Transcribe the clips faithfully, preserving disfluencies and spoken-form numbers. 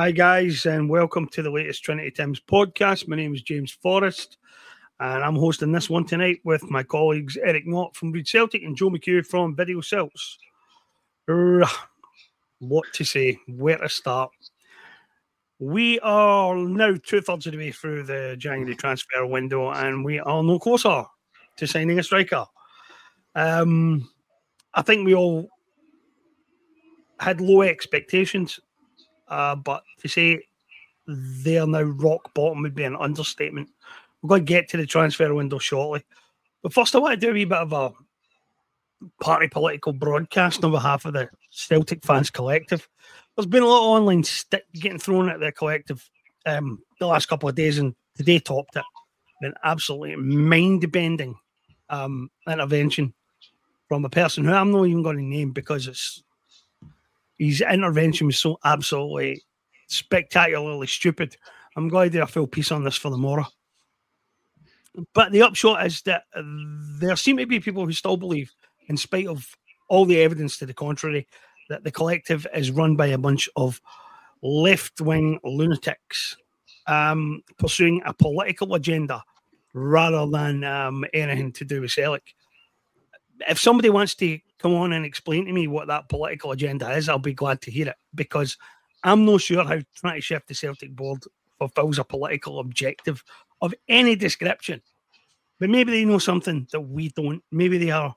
Hi, guys, and welcome to the latest Trinity Tims podcast. My name is James Forrest, and I'm hosting this one tonight with my colleagues Eric Knott from Reed Celtic and Joe McHugh from Video Celts. What to say? Where to start? We are now two-thirds of the way through the January transfer window, and we are no closer to signing a striker. Um, I think we all had low expectations. Uh, but to say they're now rock bottom would be an understatement. We're going to get to the transfer window shortly. But first, I want to do a wee bit of a party political broadcast on behalf of the Celtic Fans Collective. There's been a lot of online stick getting thrown at the collective um, the last couple of days, and today topped it. An absolutely mind-bending um, intervention from a person who I'm not even going to name because it's his intervention was so absolutely spectacularly stupid. I'm going to do a full piece on this for the morrow. But the upshot is that there seem to be people who still believe, in spite of all the evidence to the contrary, that the collective is run by a bunch of left-wing lunatics um, pursuing a political agenda rather than um, anything to do with Celtic. If somebody wants to come on and explain to me what that political agenda is, I'll be glad to hear it, because I'm not sure how trying to shift the Celtic board fulfills a political objective of any description. But maybe they know something that we don't. Maybe they are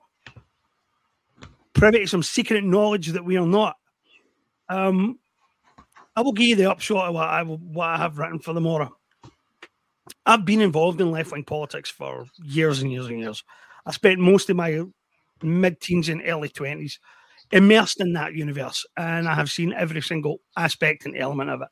privy to some secret knowledge that we are not. Um, I will give you the upshot of what I, will, what I have written for the morrow. I've been involved in left-wing politics for years and years and years. I spent most of my mid-teens and early twenties immersed in that universe, and I have seen every single aspect and element of it.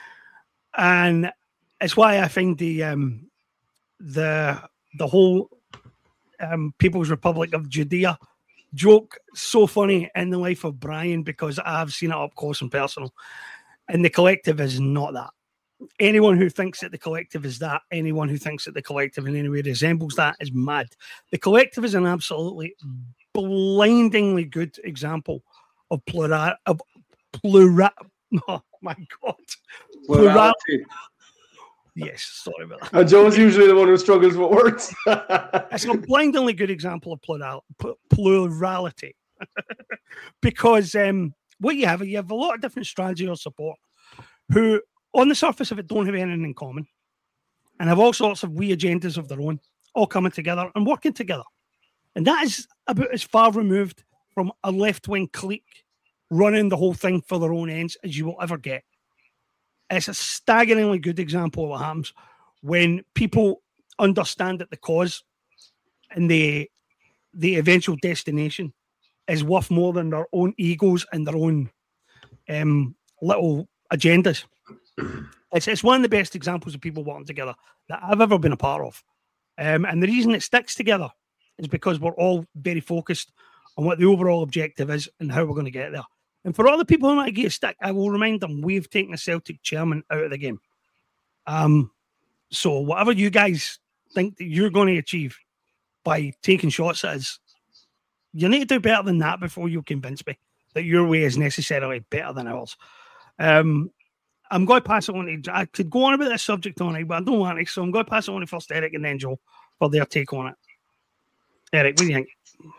And it's why I find the um, the the whole um, People's Republic of Judea joke so funny in the life of Brian, because I have seen it up close and personal. And the collective is not that. Anyone who thinks that the collective is that, anyone who thinks that the collective in any way resembles that is mad. The collective is an absolutely blindingly good example of plural of plural. Oh my god, plurality. Plural. Yes, sorry about that. And Joe's usually the one who struggles with words. It's a blindingly good example of plural plurality, because um, what you have, you have a lot of different strategy or support who, on the surface of it, don't have anything in common and have all sorts of wee agendas of their own, all coming together and working together. And that is about as far removed from a left-wing clique running the whole thing for their own ends as you will ever get. It's a staggeringly good example of what happens when people understand that the cause and the, the eventual destination is worth more than their own egos and their own um, little agendas. It's, it's one of the best examples of people working together that I've ever been a part of. Um, and the reason it sticks together is because we're all very focused on what the overall objective is and how we're going to get there. And for all the people who might get a stick, I will remind them we've taken the Celtic chairman out of the game. Um, so whatever you guys think that you're going to achieve by taking shots at us, you need to do better than that before you convince me that your way is necessarily better than ours. Um, I'm going to pass it on to, I could go on about this subject on it, but I don't want to, so I'm going to pass it on to first Eric and then Joe for their take on it. Eric, what do you think?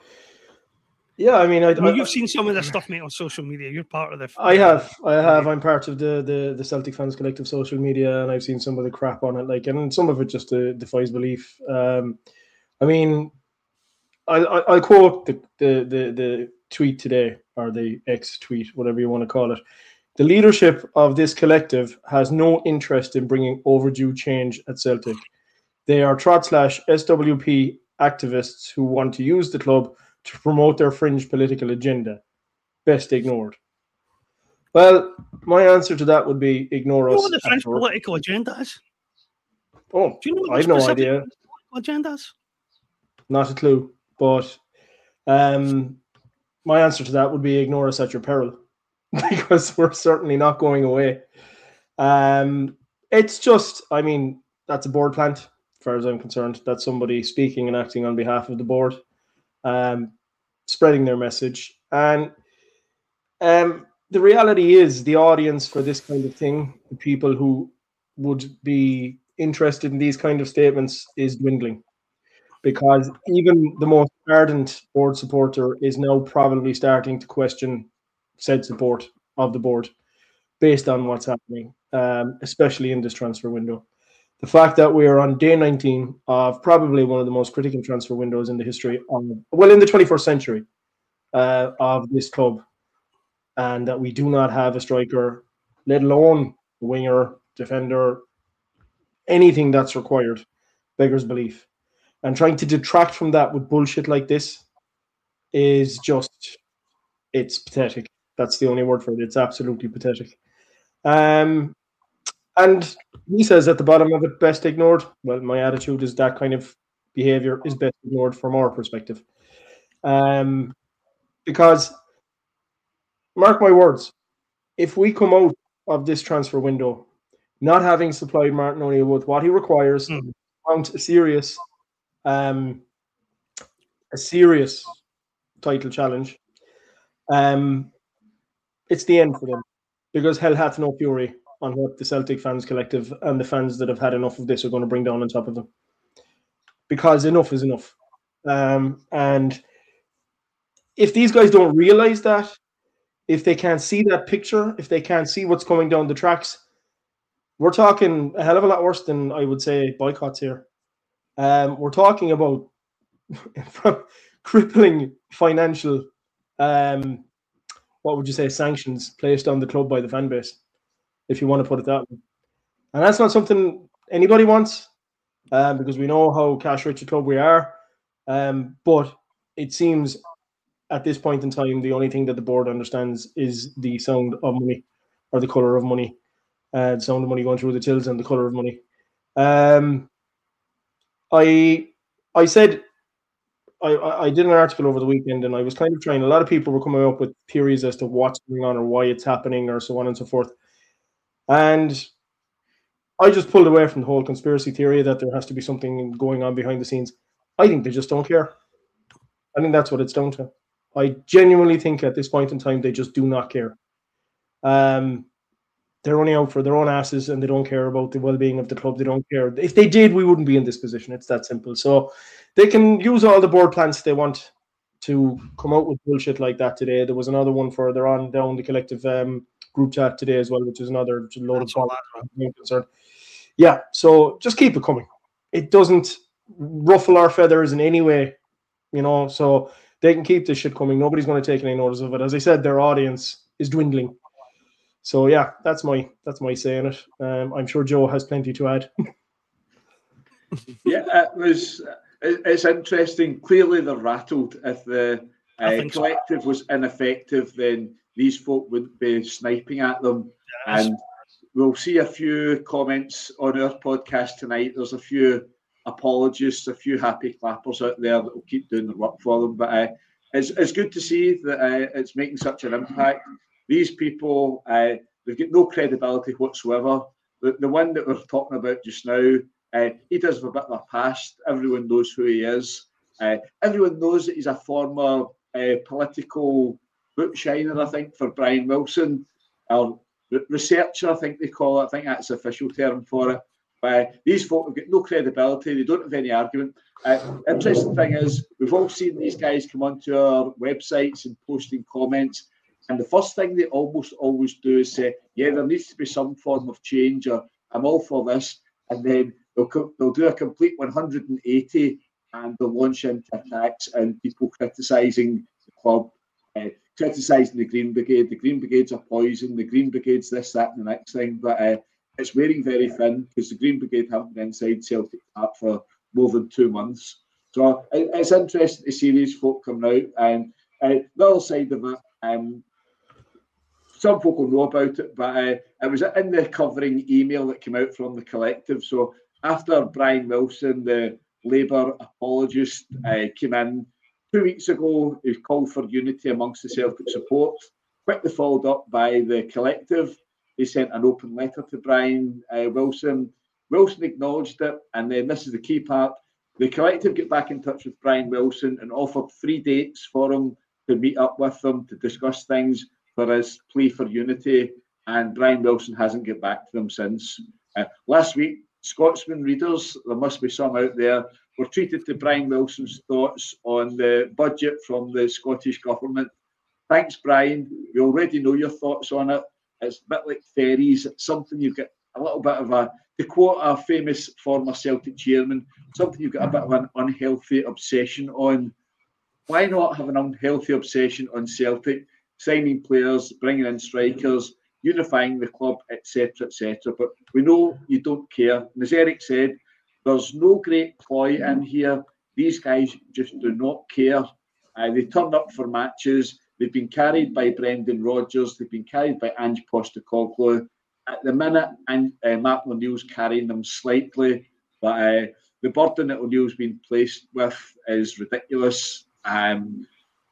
Yeah, I mean, I, I mean, I, you've seen some of this stuff, mate, on social media. You're part of the. I have, I have. I'm part of the, the the Celtic Fans Collective social media, and I've seen some of the crap on it, like, and some of it just uh, defies belief. Um, I mean, I, I I'll quote the, the the the tweet today, or the X tweet, whatever you want to call it. The leadership of this collective has no interest in bringing overdue change at Celtic. They are trot slash S W P activists who want to use the club to promote their fringe political agenda. Best ignored. Well, my answer to that would be ignore you us. know what the fringe political agenda is? Oh, do you know what I have no idea. Agenda is? Not a clue. But um, my answer to that would be ignore us at your peril. Because we're certainly not going away. Um, it's just, I mean, that's a board plant, as far as I'm concerned. That's somebody speaking and acting on behalf of the board, um, spreading their message. And um, the reality is the audience for this kind of thing, the people who would be interested in these kind of statements, is dwindling, because even the most ardent board supporter is now probably starting to question said support of the board based on what's happening, um, especially in this transfer window. The fact that we are on day nineteen of probably one of the most critical transfer windows in the history of, well, in the twenty-first century uh, of this club, and that we do not have a striker, let alone a winger, defender, anything that's required, beggars belief. And trying to detract from that with bullshit like this is just, it's pathetic. That's the only word for it. It's absolutely pathetic. Um, and he says at the bottom of it, best ignored. Well, my attitude is that kind of behavior is best ignored from our perspective. Um, because, mark my words, if we come out of this transfer window not having supplied Martin O'Neill with what he requires, mm. mount a serious, um, a serious title challenge, um, it's the end for them, because hell hath no fury on what the Celtic fans collective and the fans that have had enough of this are going to bring down on top of them, because enough is enough. Um, and if these guys don't realize that, if they can't see that picture, if they can't see what's coming down the tracks, we're talking a hell of a lot worse than, I would say, boycotts here. Um, we're talking about crippling financial, um, what would you say, sanctions placed on the club by the fan base, if you want to put it that way. And that's not something anybody wants, um, because we know how cash-rich a club we are. Um, but it seems at this point in time, the only thing that the board understands is the sound of money, or the colour of money, uh, the sound of money going through the tills and the colour of money. Um, I I said, I, I did an article over the weekend, and I was kind of trying, a lot of people were coming up with theories as to what's going on or why it's happening or so on and so forth. And I just pulled away from the whole conspiracy theory that there has to be something going on behind the scenes. I think they just don't care. I think that's what it's down to. I genuinely think at this point in time, they just do not care. Um, they're only out for their own asses, and they don't care about the well-being of the club. They don't care. If they did, we wouldn't be in this position. It's that simple. So they can use all the board plans they want to come out with bullshit like that today. There was another one further on down the collective um, group chat today as well, which is another load That's of concern. Yeah, so just keep it coming. It doesn't ruffle our feathers in any way, you know, so they can keep this shit coming. Nobody's going to take any notice of it. As I said, their audience is dwindling. So yeah, that's my that's my saying it. Um, I'm sure Joe has plenty to add. Yeah, it was. It's interesting. Clearly, they're rattled. If the uh, collective so. was ineffective, then these folk would be sniping at them. Yes. And we'll see a few comments on our podcast tonight. There's a few apologists, a few happy clappers out there that will keep doing their work for them. But uh, it's it's good to see that uh, it's making such an impact. These people, uh, they've got no credibility whatsoever. The, the one that we're talking about just now, uh, he does have a bit of a past. Everyone knows who he is. Uh, everyone knows that he's a former uh, political book shiner, I think, for Brian Wilson, or re- researcher, I think they call it. I think that's the official term for it. But uh, these folk have got no credibility. They don't have any argument. Uh, interesting thing is, we've all seen these guys come onto our websites and posting comments. And the first thing they almost always do is say, yeah, there needs to be some form of change, or I'm all for this. And then they'll, co- they'll do a complete one hundred eighty, and they'll launch into attacks and people criticising the club, uh, criticising the Green Brigade. The Green Brigade's a poison, the Green Brigade's this, that, and the next thing. But uh, it's wearing very thin, because the Green Brigade haven't been inside Celtic Park for more than two months. So it, it's interesting to see these folk come out. And uh, the other side of it, um, some folk will know about it, but uh, it was in the covering email that came out from the collective. So after Brian Wilson, the Labour apologist, uh, came in two weeks ago, he called for unity amongst the Celtic support, quickly followed up by the collective. They sent an open letter to Brian uh, Wilson. Wilson acknowledged it, and then this is the key part. The collective get back in touch with Brian Wilson and offered three dates for him to meet up with them to discuss things. for his plea for unity, and Brian Wilson hasn't got back to them since. Uh, last week, Scotsman readers, there must be some out there, were treated to Brian Wilson's thoughts on the budget from the Scottish Government. Thanks, Brian. We already know your thoughts on it. It's a bit like fairies. It's something you've got a little bit of a, to quote a famous former Celtic chairman, something you've got a bit of an unhealthy obsession on. Why not have an unhealthy obsession on Celtic, signing players, bringing in strikers, unifying the club, et cetera, et cetera. But we know you don't care. And as Eric said, there's no great ploy in here. These guys just do not care. Uh, they turn up for matches. They've been carried by Brendan Rodgers. They've been carried by Ange Postecoglou. At the minute, and uh, Mark O'Neill's carrying them slightly, but uh, the burden that O'Neill's been placed with is ridiculous. Um,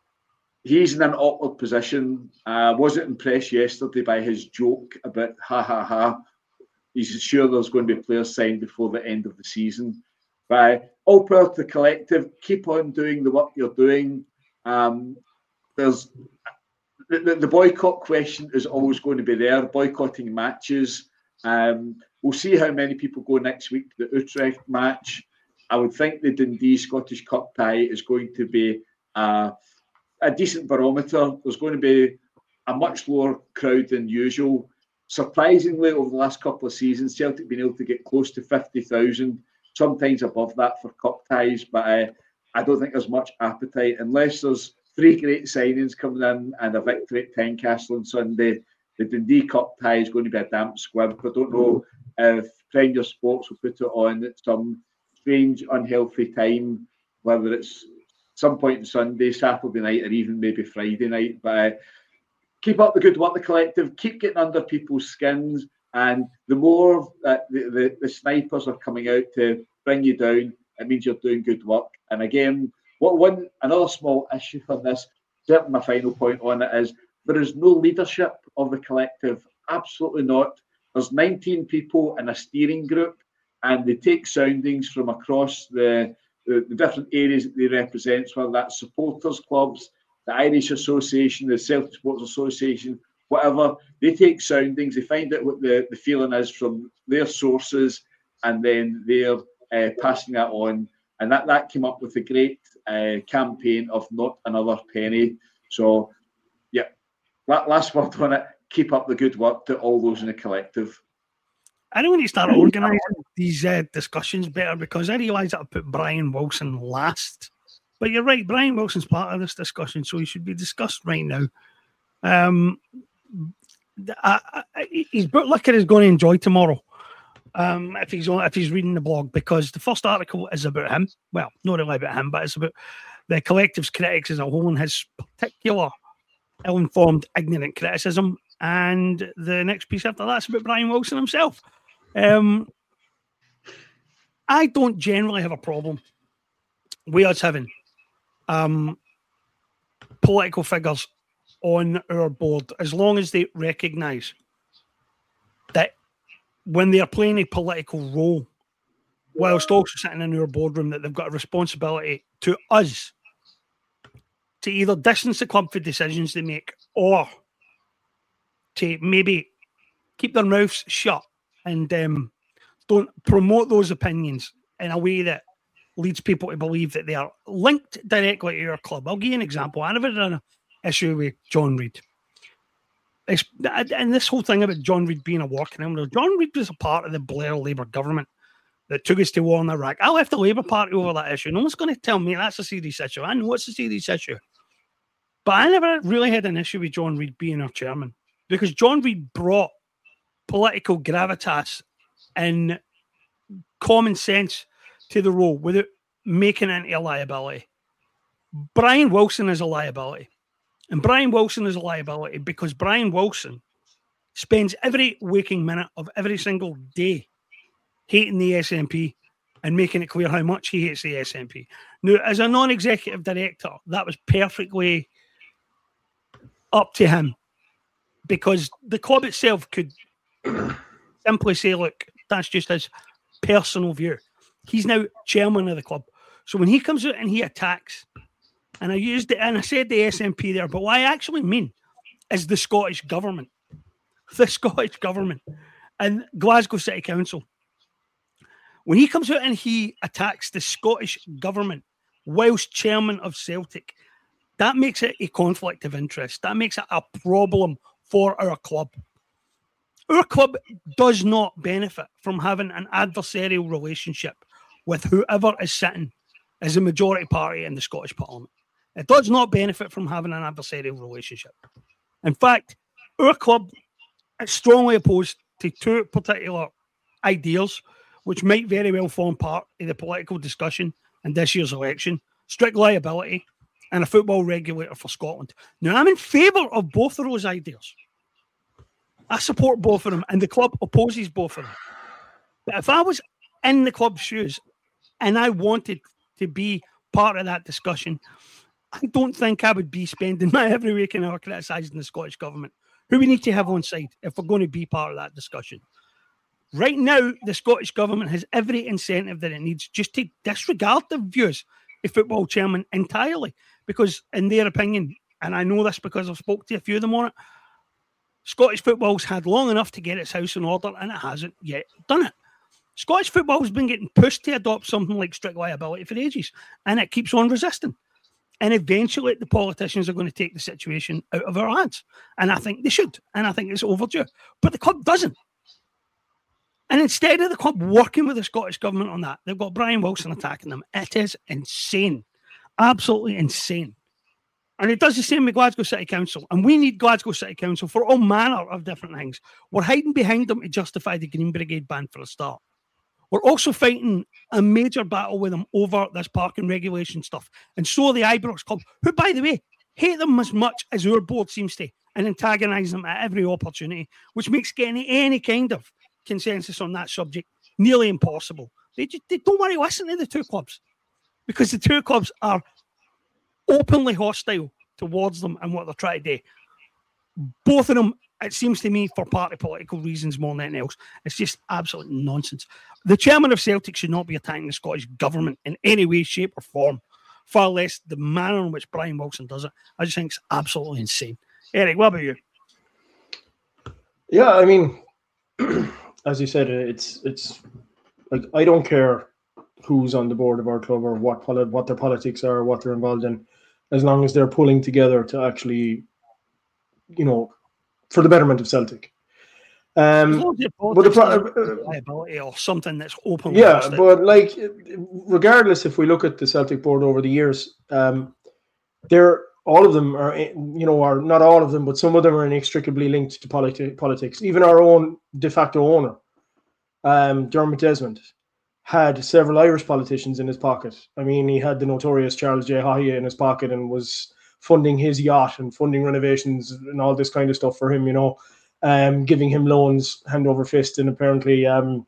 he's in an awkward position. I uh, wasn't impressed yesterday by his joke about ha ha ha. He's sure there's going to be players signed before the end of the season. But uh, all power to the collective. Keep on doing the work you're doing. Um, there's the, the, the boycott question is always going to be there. Boycotting matches. Um, we'll see how many people go next week to the Utrecht match. I would think the Dundee Scottish Cup tie is going to be uh, a decent barometer. There's going to be a much lower crowd than usual. Surprisingly, over the last couple of seasons, Celtic have been able to get close to fifty thousand, sometimes above that for cup ties, but uh, I don't think there's much appetite unless there's three great signings coming in and a victory at Tynecastle on Sunday. The Dundee Cup tie is going to be a damp squib. I don't know if Premier Sports will put it on at some strange, unhealthy time, whether it's some point on Sunday, Saturday night, or even maybe Friday night. But uh, keep up the good work, the collective. Keep getting under people's skins. And the more that the, the, the snipers are coming out to bring you down, it means you're doing good work. And again, what one another small issue for this, certainly my final point on it is, there is no leadership of the collective. Absolutely not. There's nineteen people in a steering group, and they take soundings from across the, the, the different areas that they represent, whether that's supporters clubs, the Irish Association, the Celtic Sports Association, whatever. They take soundings, they find out what the, the feeling is from their sources, and then they're uh, passing that on. And that, that came up with a great uh, campaign of Not Another Penny. So, yeah, last word on it. Keep up the good work to all those in the collective. I know we need to start organising these uh, discussions better, because I realise that I put Brian Wilson last. But you're right, Brian Wilson's part of this discussion, so he should be discussed right now. Um, I, I, his bootlicker is going to enjoy tomorrow. Um, if he's on, if he's reading the blog, because the first article is about him. Well, not really about him, but it's about the collective's critics as a whole and his particular ill-informed, ignorant criticism. And the next piece after that's about Brian Wilson himself. Um, I don't generally have a problem with us having um, political figures on our board, as long as they recognise that when they're playing a political role, whilst also sitting in our boardroom, that they've got a responsibility to us to either distance the club for decisions they make, or to maybe keep their mouths shut and um, don't promote those opinions in a way that leads people to believe that they are linked directly to our club. I'll give you an example. I never had an issue with John Reid. It's, and this whole thing about John Reid being a working criminal, John Reid was a part of the Blair Labour government that took us to war in Iraq. I left the Labour Party over that issue. No one's going to tell me that's a serious issue. I know it's a serious issue. But I never really had an issue with John Reid being our chairman, because John Reid brought political gravitas and common sense to the role without making it into a liability. Brian Wilson is a liability. And Brian Wilson is a liability because Brian Wilson spends every waking minute of every single day hating the S N P and making it clear how much he hates the S N P. Now, as a non-executive director, that was perfectly up to him, because the club itself could simply say, look, that's just his personal view. He's now chairman of the club. So when he comes out and he attacks, and I used it, and I said the S N P there, but what I actually mean is the Scottish government. The Scottish government and Glasgow City Council. When he comes out and he attacks the Scottish government whilst chairman of Celtic, that makes it a conflict of interest. That makes it a problem for our club. Our club does not benefit from having an adversarial relationship with whoever is sitting as a majority party in the Scottish Parliament. It does not benefit from having an adversarial relationship. In fact, our club is strongly opposed to two particular ideas, which might very well form part of the political discussion in this year's election: strict liability and a football regulator for Scotland. Now, I'm in favour of both of those ideas. I support both of them, and the club opposes both of them. But if I was in the club's shoes and I wanted to be part of that discussion, I don't think I would be spending my every week an hour criticising the Scottish government, who we need to have on side if we're going to be part of that discussion. Right now, the Scottish government has every incentive that it needs just to disregard the views of football chairman entirely, because in their opinion, and I know this because I've spoken to a few of them on it, Scottish football's had long enough to get its house in order, and it hasn't yet done it. Scottish football's been getting pushed to adopt something like strict liability for ages, and it keeps on resisting. And eventually the politicians are going to take the situation out of our hands. And I think they should. And I think it's overdue. But the club doesn't. And instead of the club working with the Scottish government on that, they've got Brian Wilson attacking them. It is insane. Absolutely insane. And it does the same with Glasgow City Council. And we need Glasgow City Council for all manner of different things. We're hiding behind them to justify the Green Brigade ban for a start. We're also fighting a major battle with them over this parking regulation stuff. And so are the Ibrox Club, who, by the way, hate them as much as our board seems to, and antagonise them at every opportunity, which makes getting any kind of consensus on that subject nearly impossible. They, just, they don't want to listen to the two clubs, because the two clubs are openly hostile towards them and what they're trying to do. Both of them, it seems to me, for party political reasons more than anything else. It's just absolute nonsense. The chairman of Celtic should not be attacking the Scottish government in any way, shape or form, far less the manner in which Brian Wilson does it. I just think it's absolutely insane. Eric, what about you? Yeah, I mean, as you said, it's it's like, I don't care who's on the board of our club or what poli- what their politics are, or what they're involved in, as long as they're pulling together to actually, you know, for the betterment of Celtic. Um, but the pro- liability or something that's open. Yeah, but like, regardless, if we look at the Celtic board over the years, um, they're all of them are, you know, are not all of them, but some of them are inextricably linked to politi- politics. Even our own de facto owner, um, Dermot Desmond, had several Irish politicians in his pocket. I mean, he had the notorious Charles J. Haughey in his pocket and was funding his yacht and funding renovations and all this kind of stuff for him, you know, um, giving him loans hand over fist, and apparently um,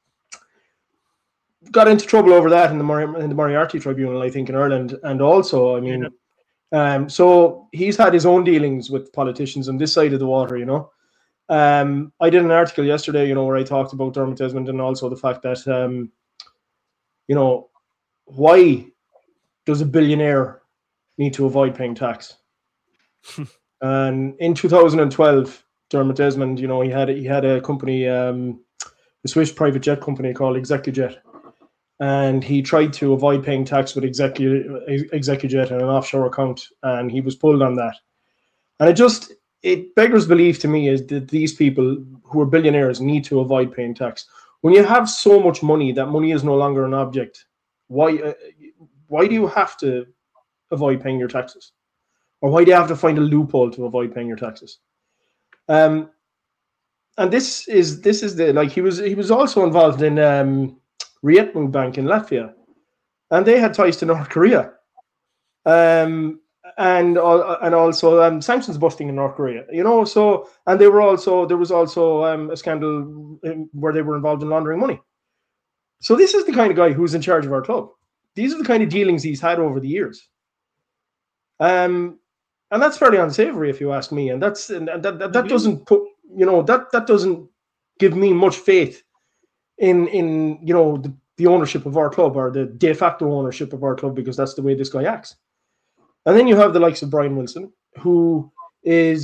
got into trouble over that in the, Mor- in the Moriarty Tribunal, I think, in Ireland. And also, I mean, um, so he's had his own dealings with politicians on this side of the water, you know. Um, I did an article yesterday, you know, where I talked about Dermot Desmond and also the fact that, um, you know, why does a billionaire need to avoid paying tax? And in two thousand twelve, Dermot Desmond, you know, he had he had a company, um, a Swiss private jet company called Execujet, and he tried to avoid paying tax with Execu- Execujet in an offshore account, and he was pulled on that. And it just it beggars belief to me is that these people who are billionaires need to avoid paying tax. When you have so much money, that money is no longer an object. Why uh, why do you have to avoid paying your taxes? Or why do you have to find a loophole to avoid paying your taxes? Um, and this is this is the like he was he was also involved in um, Rietmund Bank in Latvia, and they had ties to North Korea. Um, and uh, and also um, sanctions busting in North Korea, you know. So and they were also there was also um, a scandal in, where they were involved in laundering money. So this is the kind of guy who's in charge of our club. These are the kind of dealings he's had over the years. Um, and that's fairly unsavory, if you ask me. And that's and that that, that doesn't put you know that that doesn't give me much faith in in you know the, the ownership of our club, or the de facto ownership of our club, because that's the way this guy acts. And then you have the likes of Brian Wilson, who is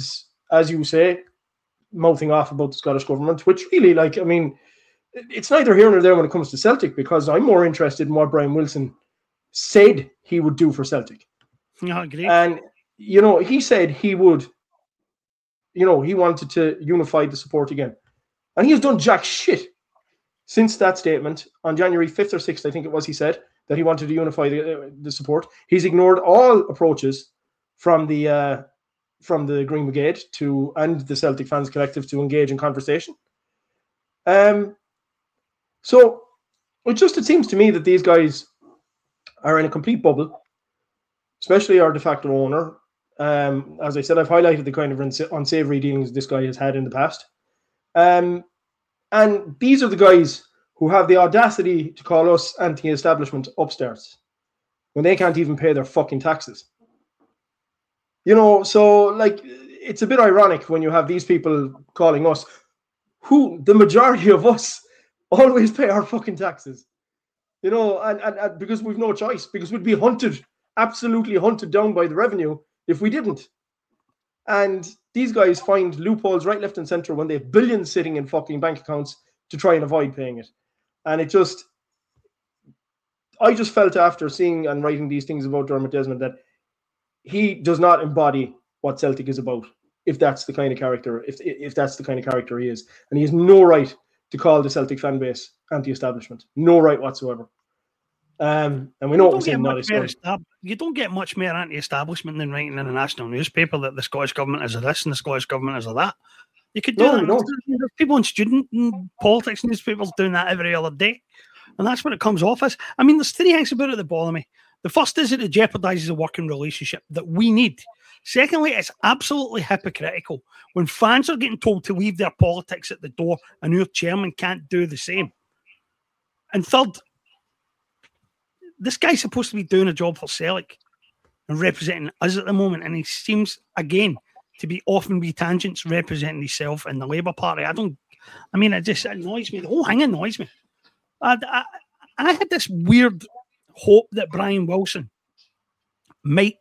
as you say, mouthing off about the Scottish government, which really, like, I mean, it's neither here nor there when it comes to Celtic, because I'm more interested in what Brian Wilson said he would do for Celtic. Yeah, I agree. And, you know, he said he would, you know, he wanted to unify the support again. And he has done jack shit since that statement on January fifth or sixth, I think it was, he said that he wanted to unify the, uh, the support. He's ignored all approaches from the uh, from the Green Brigade to and the Celtic Fans Collective to engage in conversation. Um, so it just it seems to me that these guys are in a complete bubble, especially our de facto owner. Um, as I said, I've highlighted the kind of unsavory dealings this guy has had in the past. Um, and these are the guys who have the audacity to call us anti-establishment upstarts when they can't even pay their fucking taxes. You know, so like it's a bit ironic when you have these people calling us, who the majority of us always pay our fucking taxes. You know, and, and, and because we've no choice, because we'd be hunted, absolutely hunted down by the revenue if we didn't. And these guys find loopholes right, left, and center when they have billions sitting in fucking bank accounts to try and avoid paying it. And it just, I just felt after seeing and writing these things about Dermot Desmond that he does not embody what Celtic is about, if that's the kind of character, if if that's the kind of character he is. And he has no right to call the Celtic fan base anti-establishment. No right whatsoever. Um, and we know what we're saying. Not estab- you don't get much more anti-establishment than writing in a national newspaper that the Scottish government is a this and the Scottish government is a that. You could do no, that. No. There's people in student and politics newspapers doing that every other day. And that's what it comes off as. I mean, there's three things about it that bother me. The first is that it jeopardizes a working relationship that we need. Secondly, it's absolutely hypocritical when fans are getting told to leave their politics at the door and your chairman can't do the same. And third, this guy's supposed to be doing a job for Celtic and representing us at the moment, and he seems, again, to be often be tangents representing himself in the Labour Party. I don't, I mean, it just annoys me. The whole thing annoys me. I, I, I had this weird hope that Brian Wilson might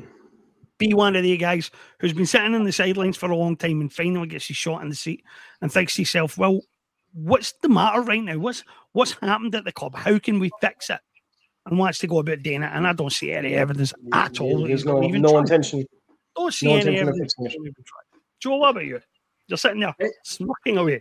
be one of the guys who's been sitting on the sidelines for a long time and finally gets his shot in the seat and thinks to himself, well, what's the matter right now? What's what's happened at the club? How can we fix it? And wants to go about doing it, and I don't see any evidence at all. There's no, no intention. Don't see no any intention evidence. Of fixing it. Joe, what about you? You're sitting there smirking away.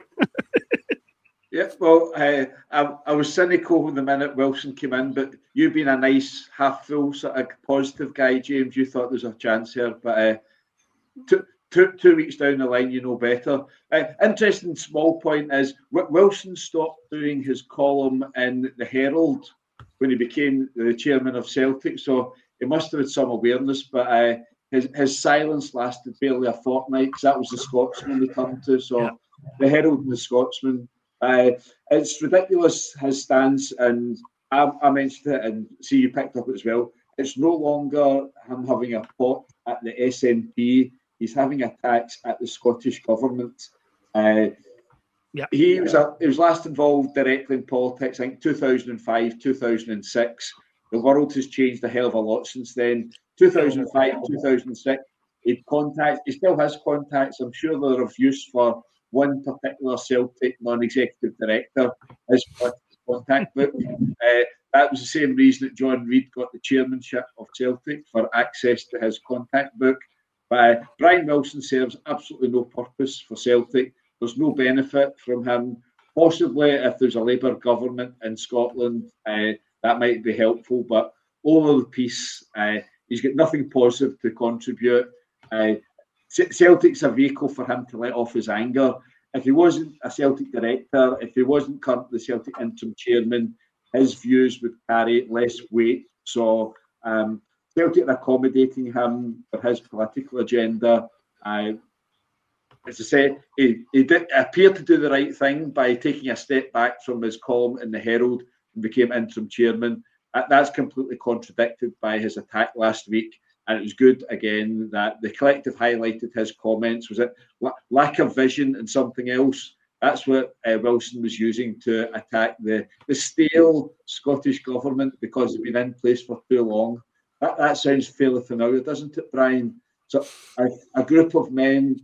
Yeah, well, uh, I, I was cynical the minute Wilson came in, but you being a nice, half-full, sort of positive guy, James, you thought there was a chance here. But uh, two, two, two weeks down the line, you know better. Uh, interesting small point is Wilson stopped doing his column in the Herald when he became the chairman of Celtic, so he must have had some awareness, but uh, his, his silence lasted barely a fortnight, because that was the Scotsman he turned to, so yeah. The Herald and the Scotsman. Uh, it's ridiculous, his stance, and I, I mentioned it, and see you picked up it as well. It's no longer him having a pot at the S N P, he's having attacks at the Scottish government. Uh, yeah. He was a, he was last involved directly in politics, I think two thousand five, two thousand six. The world has changed a hell of a lot since then. two thousand five, two thousand six, he contact, he still has contacts. I'm sure they're of use for one particular Celtic non-executive director, his contact book. Uh, that was the same reason that John Reid got the chairmanship of Celtic, for access to his contact book. But uh, Brian Wilson serves absolutely no purpose for Celtic. There's no benefit from him. Possibly if there's a Labour government in Scotland, uh, that might be helpful. But all of the piece, uh, he's got nothing positive to contribute. Uh, Celtic's a vehicle for him to let off his anger. If he wasn't a Celtic director, if he wasn't currently the Celtic interim chairman, his views would carry less weight. So um, Celtic are accommodating him for his political agenda. Uh, as I said, he, he did appear to do the right thing by taking a step back from his column in the Herald and became interim chairman. That, that's completely contradicted by his attack last week. And it was good, again, that the collective highlighted his comments. Was it lack of vision and something else? That's what uh, Wilson was using to attack the, the stale Scottish government because it's been in place for too long. That, that sounds fairly familiar, doesn't it, Brian? So a, a group of men that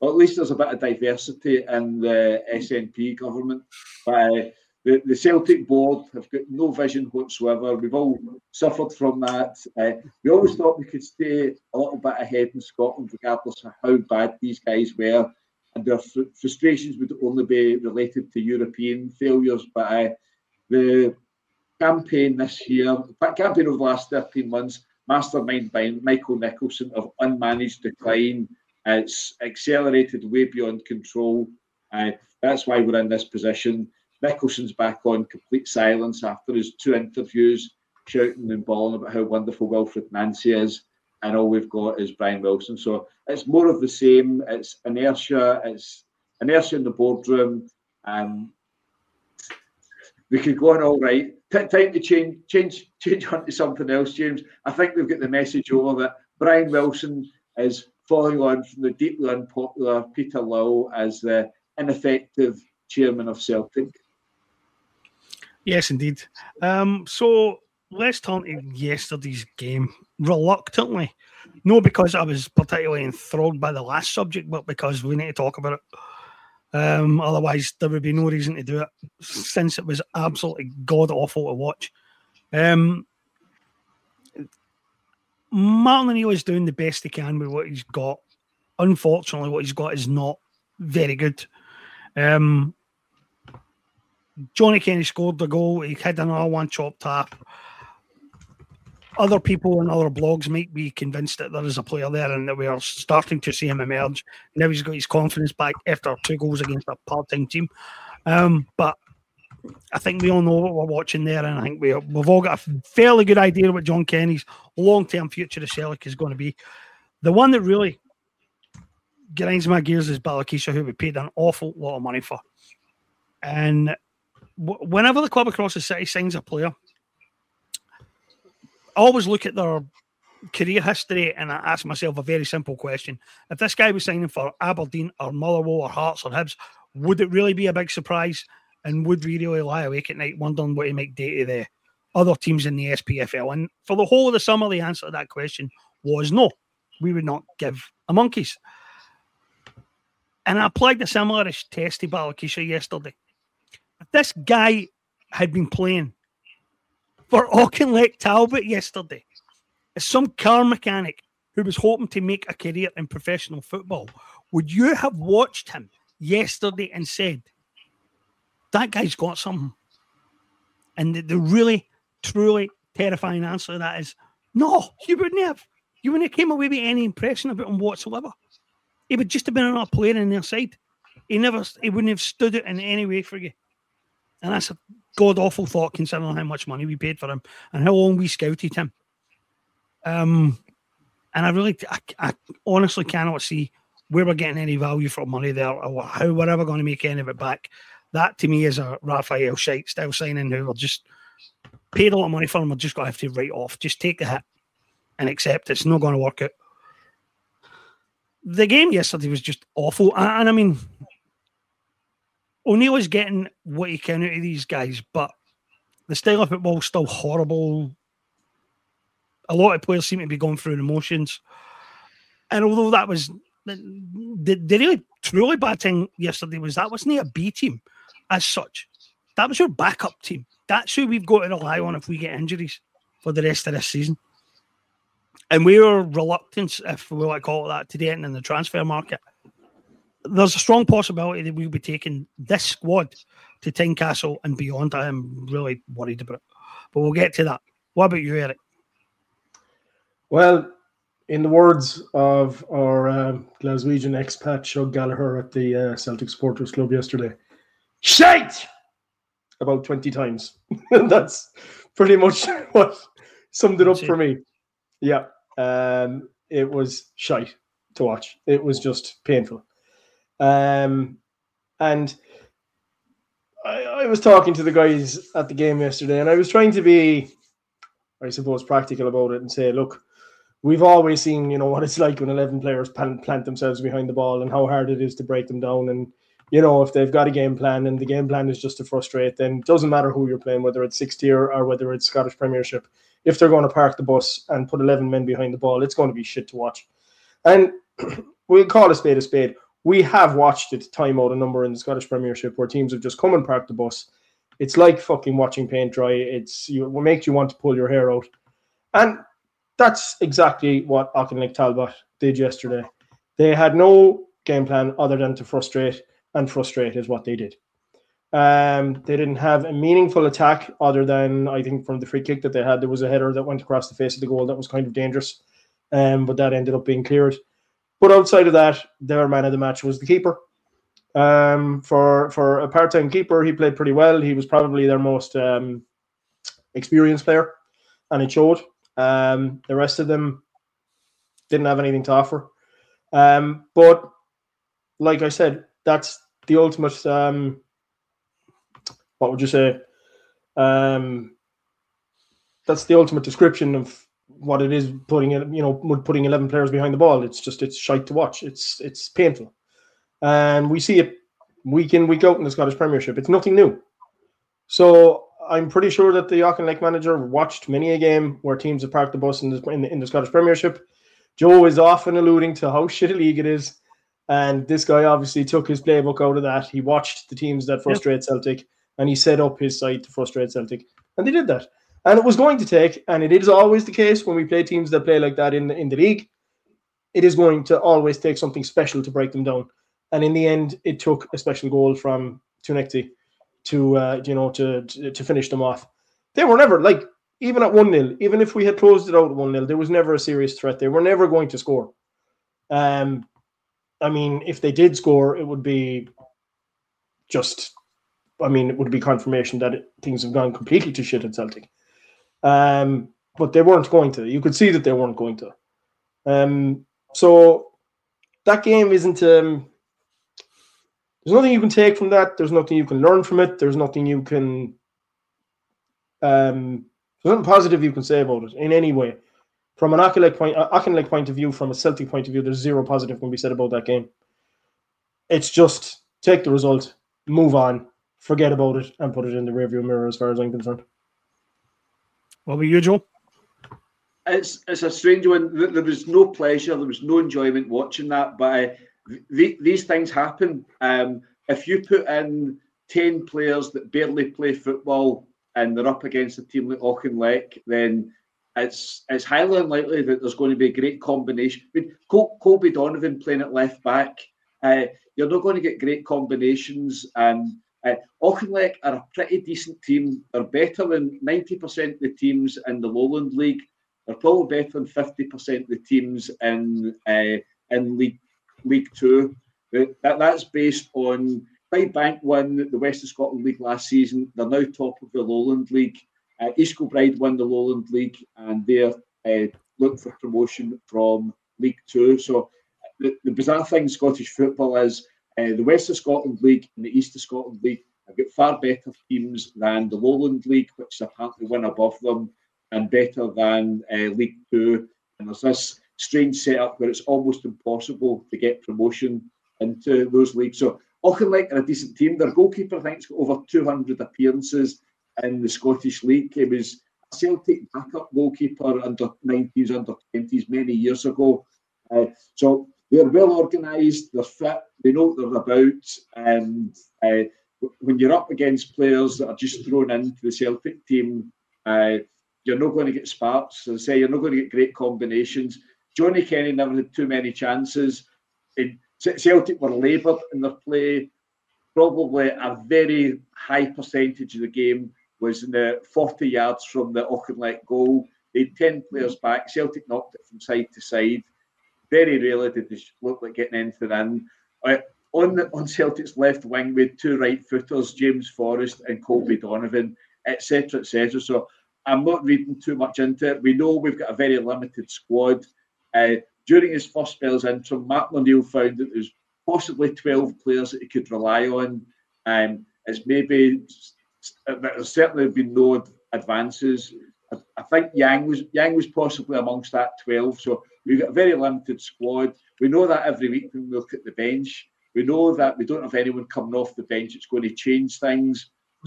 or at least there's a bit of diversity in the S N P government. But uh, the, the Celtic board have got no vision whatsoever. We've all suffered from that. Uh, we always thought we could stay a little bit ahead in Scotland, regardless of how bad these guys were. And their fr- frustrations would only be related to European failures. But uh, the campaign this year, the campaign over the last thirteen months, mastermind by Michael Nicholson of unmanaged decline. It's accelerated way beyond control. Uh, that's why we're in this position. Nicholson's back on complete silence after his two interviews, shouting and bawling about how wonderful Wilfred Nancy is. And all we've got is Brian Wilson. So it's more of the same. It's inertia. It's inertia in the boardroom. Um, we could go on all right. T- time to change, change, change on to something else, James. I think we've got the message over that Brian Wilson is following on from the deeply unpopular Peter Lowe as the ineffective chairman of Celtic. Yes, indeed. Um, so let's turn to yesterday's game. Reluctantly, no, because I was particularly enthralled by the last subject, but because we need to talk about it. Um, otherwise, there would be no reason to do it, since it was absolutely god awful to watch. Um, Martin O'Neill is doing the best he can with what he's got. Unfortunately, what he's got is not very good. Um, Johnny Kenny scored the goal. He had another one chopped up. Other people and other blogs might be convinced that there is a player there and that we are starting to see him emerge. Now he's got his confidence back after two goals against a part-time team. Um, but I think we all know what we're watching there, and I think we, we've all got a fairly good idea of what John Kenny's long-term future of Celtic is going to be. The one that really grinds my gears is Balakisha, who we paid an awful lot of money for. And w- whenever the club across the city signs a player, I always look at their career history and I ask myself a very simple question. If this guy was signing for Aberdeen or Motherwell or Hearts or Hibs, would it really be a big surprise? And would we really lie awake at night wondering what he might do to the other teams in the S P F L? And for the whole of the summer, the answer to that question was no. We would not give a monkeys. And I applied a similar test to Balakisha yesterday. If this guy had been playing for Auchinleck Talbot yesterday as some car mechanic who was hoping to make a career in professional football, would you have watched him yesterday and said, that guy's got something? And the, the really, truly terrifying answer to that is, no, you wouldn't have. You wouldn't have came away with any impression about him whatsoever. He would just have been another player in their side. He never, he wouldn't have stood it in any way for you. And that's a god-awful thought, considering how much money we paid for him and how long we scouted him. Um, and I really, I, I honestly cannot see where we're getting any value for money there or how we're ever going to make any of it back. That, to me, is a Raphael Scheidt style signing who we're just paid a lot of money for him. We're just going to have to write off. Just take the hit and accept it's not going to work out. The game yesterday was just awful. And, and I mean, O'Neill is getting what he can out of these guys, but the style of football is still horrible. A lot of players seem to be going through the motions. And although that was the, the, the really truly bad thing yesterday was that wasn't a B team as such. That was your backup team. That's who we've got to rely on if we get injuries for the rest of this season. And we are reluctant, if we want to call it that, to the end in the transfer market. There's a strong possibility that we'll be taking this squad to Tynecastle and beyond. I am really worried about it. But we'll get to that. What about you, Eric? Well, in the words of our um, Glaswegian expat, Shug Gallagher, at the uh, Celtic Supporters Club yesterday, shite! About twenty times. That's pretty much what summed it up for me. Yeah. Um, it was shite to watch. It was just painful. Um, and I, I was talking to the guys at the game yesterday, and I was trying to be, I suppose, practical about it and say, look, we've always seen, you know, what it's like when eleven players plant, plant themselves behind the ball and how hard it is to break them down. And, you know, if they've got a game plan and the game plan is just to frustrate, then it doesn't matter who you're playing, whether it's sixth tier or whether it's Scottish Premiership. If they're going to park the bus and put eleven men behind the ball, it's going to be shit to watch. And we'll call a spade a spade. we have watched it time out a number in the Scottish Premiership where teams have just come and parked the bus. It's like fucking watching paint dry. It's you, what makes you want to pull your hair out. And that's exactly what Auchinleck Talbot did yesterday. They had no game plan other than to frustrate, and frustrate is what they did. Um, they didn't have a meaningful attack other than, I think, from the free kick that they had. There was a header that went across the face of the goal that was kind of dangerous, um, but that ended up being cleared. But outside of that, their man of the match was the keeper. Um, for for a part-time keeper, he played pretty well. He was probably their most um, experienced player, and it showed. Um, the rest of them didn't have anything to offer. Um, but like I said, that's the ultimate. Um, what would you say? Um, that's the ultimate description of what it is. Putting it, you know, putting eleven players behind the ball. It's just it's shite to watch. It's it's painful. And we see it week in, week out in the Scottish Premiership. It's nothing new. So I'm pretty sure that the Auchinleck manager watched many a game where teams have parked the bus in the, in the, in the Scottish Premiership. Joe is often alluding to how shit a league it is. And this guy obviously took his playbook out of that. He watched the teams that frustrate yep. Celtic, and he set up his side to frustrate Celtic. And they did that. And it was going to take, and it is always the case when we play teams that play like that in, in the league, it is going to always take something special to break them down. And in the end, it took a special goal from Tunekti to, uh, you know, to, to to finish them off. They were never, like, even at one nil, even if we had closed it out at one nil, there was never a serious threat. They were never going to score. Um, I mean, if they did score, it would be just, I mean, it would be confirmation that it, things have gone completely to shit at Celtic. Um, but they weren't going to. You could see that they weren't going to. Um, so that game isn't... Um, There's nothing you can take from that. There's nothing you can learn from it. There's nothing you can... Um, there's nothing positive you can say about it in any way. From an Auchinleck point, uh, Auchinleck point of view, from a Celtic point of view, there's zero positive can be said about that game. It's just take the result, move on, forget about it, and put it in the rearview mirror as far as I'm concerned. What about you, Joe? It's, it's a strange one. There was no pleasure. There was no enjoyment watching that, but... I, The, these things happen. Um, if you put in ten players that barely play football and they're up against a team like Auchinleck, then it's it's highly unlikely that there's going to be a great combination. I mean, Col- Colby Donovan playing at left back, uh, you're not going to get great combinations. And uh, Auchinleck are a pretty decent team. They're better than ninety percent of the teams in the Lowland League. They're probably better than fifty percent of the teams in uh, in League. League Two. That, that's based on Clydebank won the West of Scotland League last season. They're now top of the Lowland League. Uh, East Kilbride won the Lowland League, and they're uh, looking for promotion from League Two. So the, the bizarre thing in Scottish football is uh, the West of Scotland League and the East of Scotland League have got far better teams than the Lowland League, which apparently win above them, and better than uh, League Two. And there's this strange setup where it's almost impossible to get promotion into those leagues. So Auchinleck are a decent team. Their goalkeeper, I think, has got over two hundred appearances in the Scottish League. He was a Celtic backup goalkeeper under nineteens, under twenties many years ago. Uh, so they're well organised, they're fit, they know what they're about. And uh, when you're up against players that are just thrown into the Celtic team, uh, you're not going to get sparks. As I say, you're not going to get great combinations. Johnny Kenny never had too many chances. It, Celtic were laboured in their play. Probably a very high percentage of the game was in the forty yards from the Auchinleck goal. They had ten players back. Celtic knocked it from side to side. Very rarely did they look like getting anything in. Uh, on, the, on Celtic's left wing, we had two right footers, James Forrest and Colby Donovan, et cetera, et cetera. So I'm not reading too much into it. We know we've got a very limited squad. Uh, during his first spells interim, Martin O'Neill found that there's possibly twelve players that he could rely on. Um, it's maybe there's certainly been no advances. I, I think Yang was Yang was possibly amongst that twelve. So we've got a very limited squad. We know that every week when we look at the bench. We know that we don't have anyone coming off the bench that's going to change things.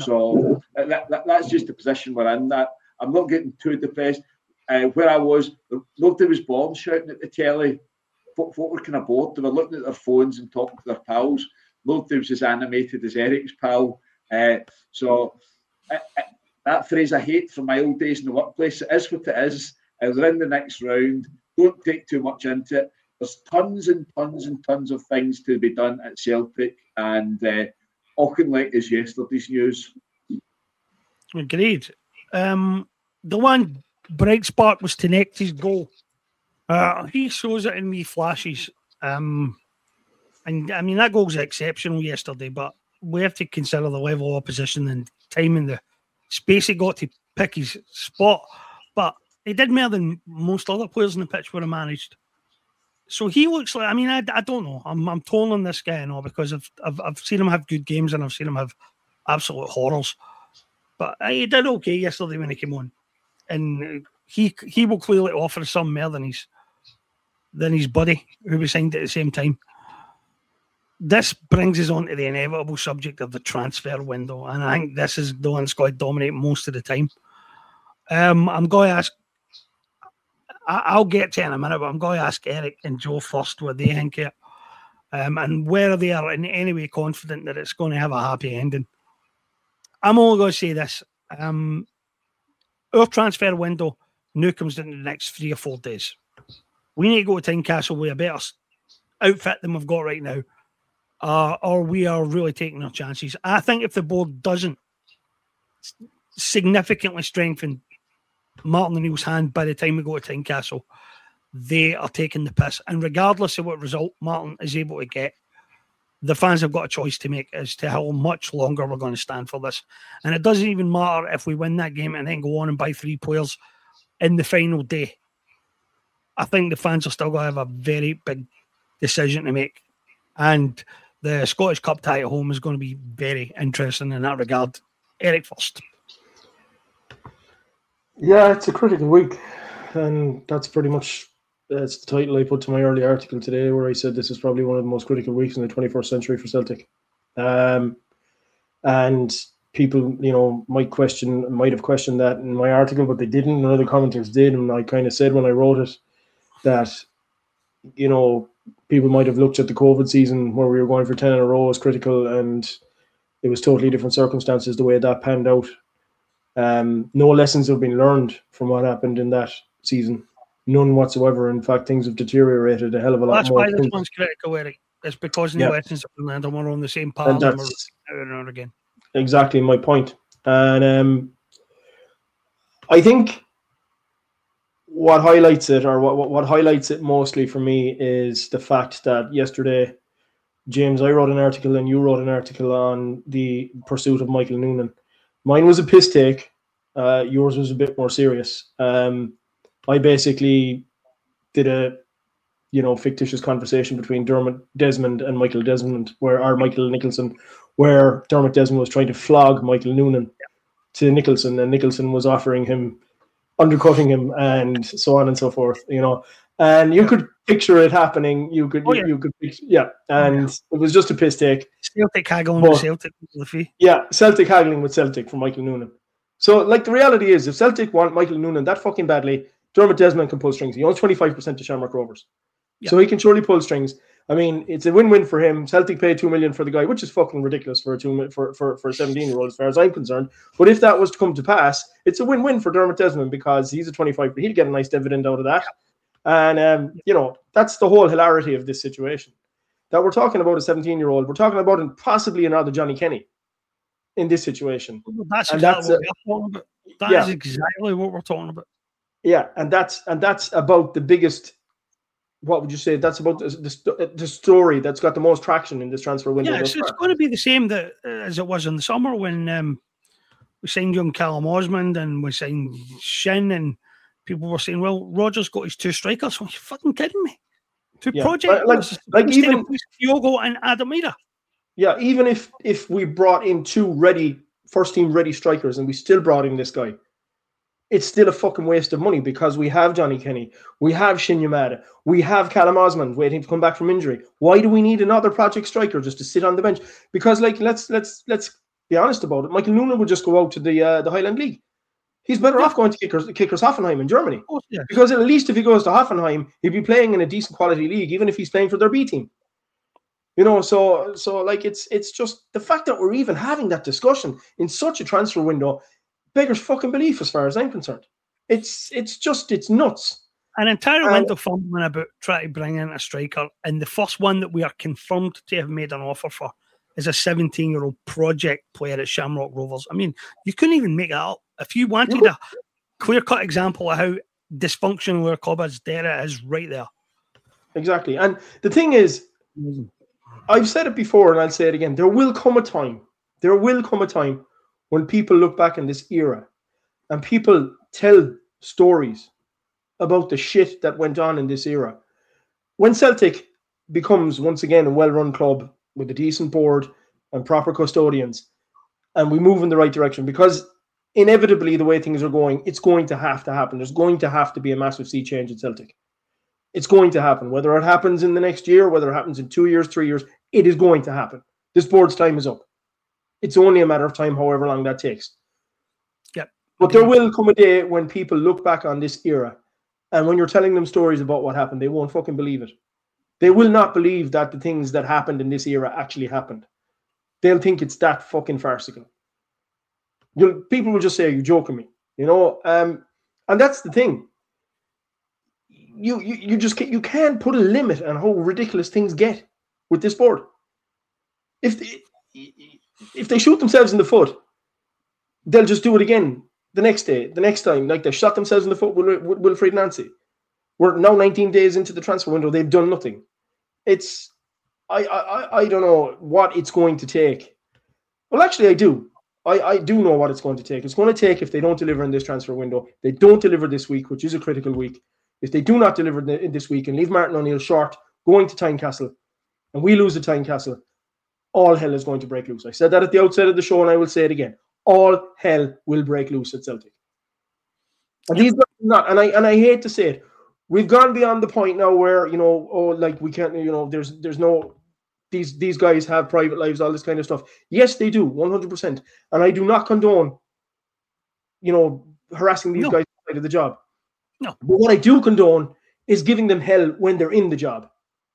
So that, that, that's just the position we're in. That I'm not getting too depressed. Uh, where I was, nobody was born shouting at the telly folk were kind of bored. They were looking at their phones and talking to their pals. Nobody was as animated as Eric's pal. Uh, so uh, uh, that phrase I hate from my old days in the workplace, it is what it is. Uh, they're in the next round. Don't take too much into it. There's tons and tons and tons of things to be done at Celtic, and uh, Auchinleck is yesterday's news. Agreed. Um, the one bright spark was Tenecti's goal. Uh, he shows it in wee flashes. Um, and I mean, that goal was exceptional yesterday, but we have to consider the level of opposition and time and the space he got to pick his spot. But he did more than most other players in the pitch would have managed. So he looks like, I mean, I, I don't know. I'm I'm torn on this guy and all because I've, I've I've seen him have good games and I've seen him have absolute horrors. But uh, he did okay yesterday when he came on, and he he will clearly offer some more than his than his buddy who was signed at the same time. This brings us on to the inevitable subject of the transfer window, and I think this is the one that's going to dominate most of the time. Um, I'm going to ask. I'll get to it in a minute, but I'm going to ask Eric and Joe first what they think here, um, and whether they are in any way confident that it's going to have a happy ending. I'm only going to say this. Um, our transfer window now comes in the next three or four days. We need to go to Tynecastle with a better outfit than we've got right now, uh, or we are really taking our chances. I think if the board doesn't significantly strengthen Martin O'Neill's hand by the time we go to Tynecastle, they are taking the piss. And regardless of what result Martin is able to get, the fans have got a choice to make as to how much longer we're going to stand for this. And it doesn't even matter if we win that game and then go on and buy three players in the final day. I think the fans are still going to have a very big decision to make. And the Scottish Cup tie at home is going to be very interesting in that regard. Eric first. Yeah, it's a critical week, and that's pretty much that's the title I put to my early article today, where I said this is probably one of the most critical weeks in the twenty-first century for Celtic. Um, and people, you know, might question, might have questioned that in my article, but they didn't. None of the commenters did, and I kind of said when I wrote it that, you know, people might have looked at the COVID season where we were going for ten in a row as critical, and it was totally different circumstances the way that panned out. Um, no lessons have been learned from what happened in that season. None whatsoever. In fact, things have deteriorated a hell of a well, lot that's more. That's why this one's critical, Eric. It's because no yeah. lessons have been learned and we're on the same path and we're and over again. Exactly my point. And um, I think what highlights it, or what, what, what highlights it mostly for me, is the fact that yesterday, James, I wrote an article and you wrote an article on the pursuit of Michael Noonan. Mine was a piss take. Uh, yours was a bit more serious. Um, I basically did a, you know, fictitious conversation between Dermot Desmond and Michael Desmond, where or Michael Nicholson, where Dermot Desmond was trying to flog Michael Noonan yeah. to Nicholson, and Nicholson was offering him, undercutting him, and so on and so forth. You know, and you yeah. could picture it happening. You could, oh, you, yeah. you could, picture, yeah. And yeah. it was just a piss take. Celtic haggling with Celtic. Yeah, Celtic haggling with Celtic for Michael Noonan. So, like, the reality is, if Celtic want Michael Noonan that fucking badly, Dermot Desmond can pull strings. He owns twenty-five percent to Shamrock Rovers. Yeah. So he can surely pull strings. I mean, it's a win-win for him. Celtic paid two million dollars for the guy, which is fucking ridiculous for a two for, for, for a seventeen-year-old as far as I'm concerned. But if that was to come to pass, it's a win-win for Dermot Desmond because he's a twenty-five. He'll get a nice dividend out of that. And, um, you know, that's the whole hilarity of this situation. That we're talking about a seventeen-year-old. We're talking about possibly another Johnny Kenny in this situation. Well, that's and exactly that's, what we're talking about. That yeah. is exactly what we're talking about. Yeah, and that's and that's about the biggest. What would you say? That's about the, the, the story that's got the most traction in this transfer window. Yeah, it's, it's going to be the same that uh, as it was in the summer when um, we signed young Callum Osmond and we signed Shin, and people were saying, "Well, Roger's got his two strikers." Are you fucking kidding me? Two yeah. projects, like, like, like even Diogo and Adamira. Yeah, even if if we brought in two ready first team ready strikers and we still brought in this guy, it's still a fucking waste of money because we have Johnny Kenny, we have Shin Yamada, we have Callum Osmond waiting to come back from injury. Why do we need another project striker just to sit on the bench? Because, like, let's let's let's be honest about it. Michael Noonan would just go out to the uh, the Highland League. He's better off going to Kickers, Kickers Hoffenheim in Germany. Oh, yeah. Because at least if he goes to Hoffenheim, he'll be playing in a decent quality league, even if he's playing for their B team. You know, so so like it's it's just the fact that we're even having that discussion in such a transfer window beggars fucking belief as far as I'm concerned. It's it's just it's nuts. An entire Um, window fumbling about trying to bring in a striker, and the first one that we are confirmed to have made an offer for is a seventeen-year-old project player at Shamrock Rovers. I mean, you couldn't even make that up. If you wanted a clear-cut example of how dysfunctional our club is, there it is right there. Exactly. And the thing is, I've said it before and I'll say it again. There will come a time, there will come a time when people look back in this era and people tell stories about the shit that went on in this era. When Celtic becomes, once again, a well-run club with a decent board and proper custodians, and we move in the right direction, because inevitably the way things are going, it's going to have to happen. There's going to have to be a massive sea change at Celtic. It's going to happen. Whether it happens in the next year, whether it happens in two years, three years, it is going to happen. This board's time is up. It's only a matter of time, however long that takes. Yep. But there will come a day when people look back on this era, and when you're telling them stories about what happened, they won't fucking believe it. They will not believe that the things that happened in this era actually happened. They'll think it's that fucking farcical. You'll, people will just say, "Are you joking me?" You know, um, and that's the thing. You, you you just can't, you can't put a limit on how ridiculous things get with this board. If they, if they shoot themselves in the foot, they'll just do it again the next day, the next time. Like they shot themselves in the foot with, with Wilfried Nancy. We're now nineteen days into the transfer window. They've done nothing. It's I I I don't know what it's going to take. Well, actually, I do. I, I do know what it's going to take. It's going to take, if they don't deliver in this transfer window, they don't deliver this week, which is a critical week. If they do not deliver in this week and leave Martin O'Neill short going to Tynecastle, and we lose at Tynecastle, all hell is going to break loose. I said that at the outset of the show, and I will say it again. All hell will break loose at Celtic. And these guys are not, and I and I hate to say it, we've gone beyond the point now where, you know, oh, like we can't, you know, there's there's no, these these guys have private lives, all this kind of stuff. Yes, they do, one hundred percent. And I do not condone, you know, harassing these no. guys outside of the job. No. But what I do condone is giving them hell when they're in the job.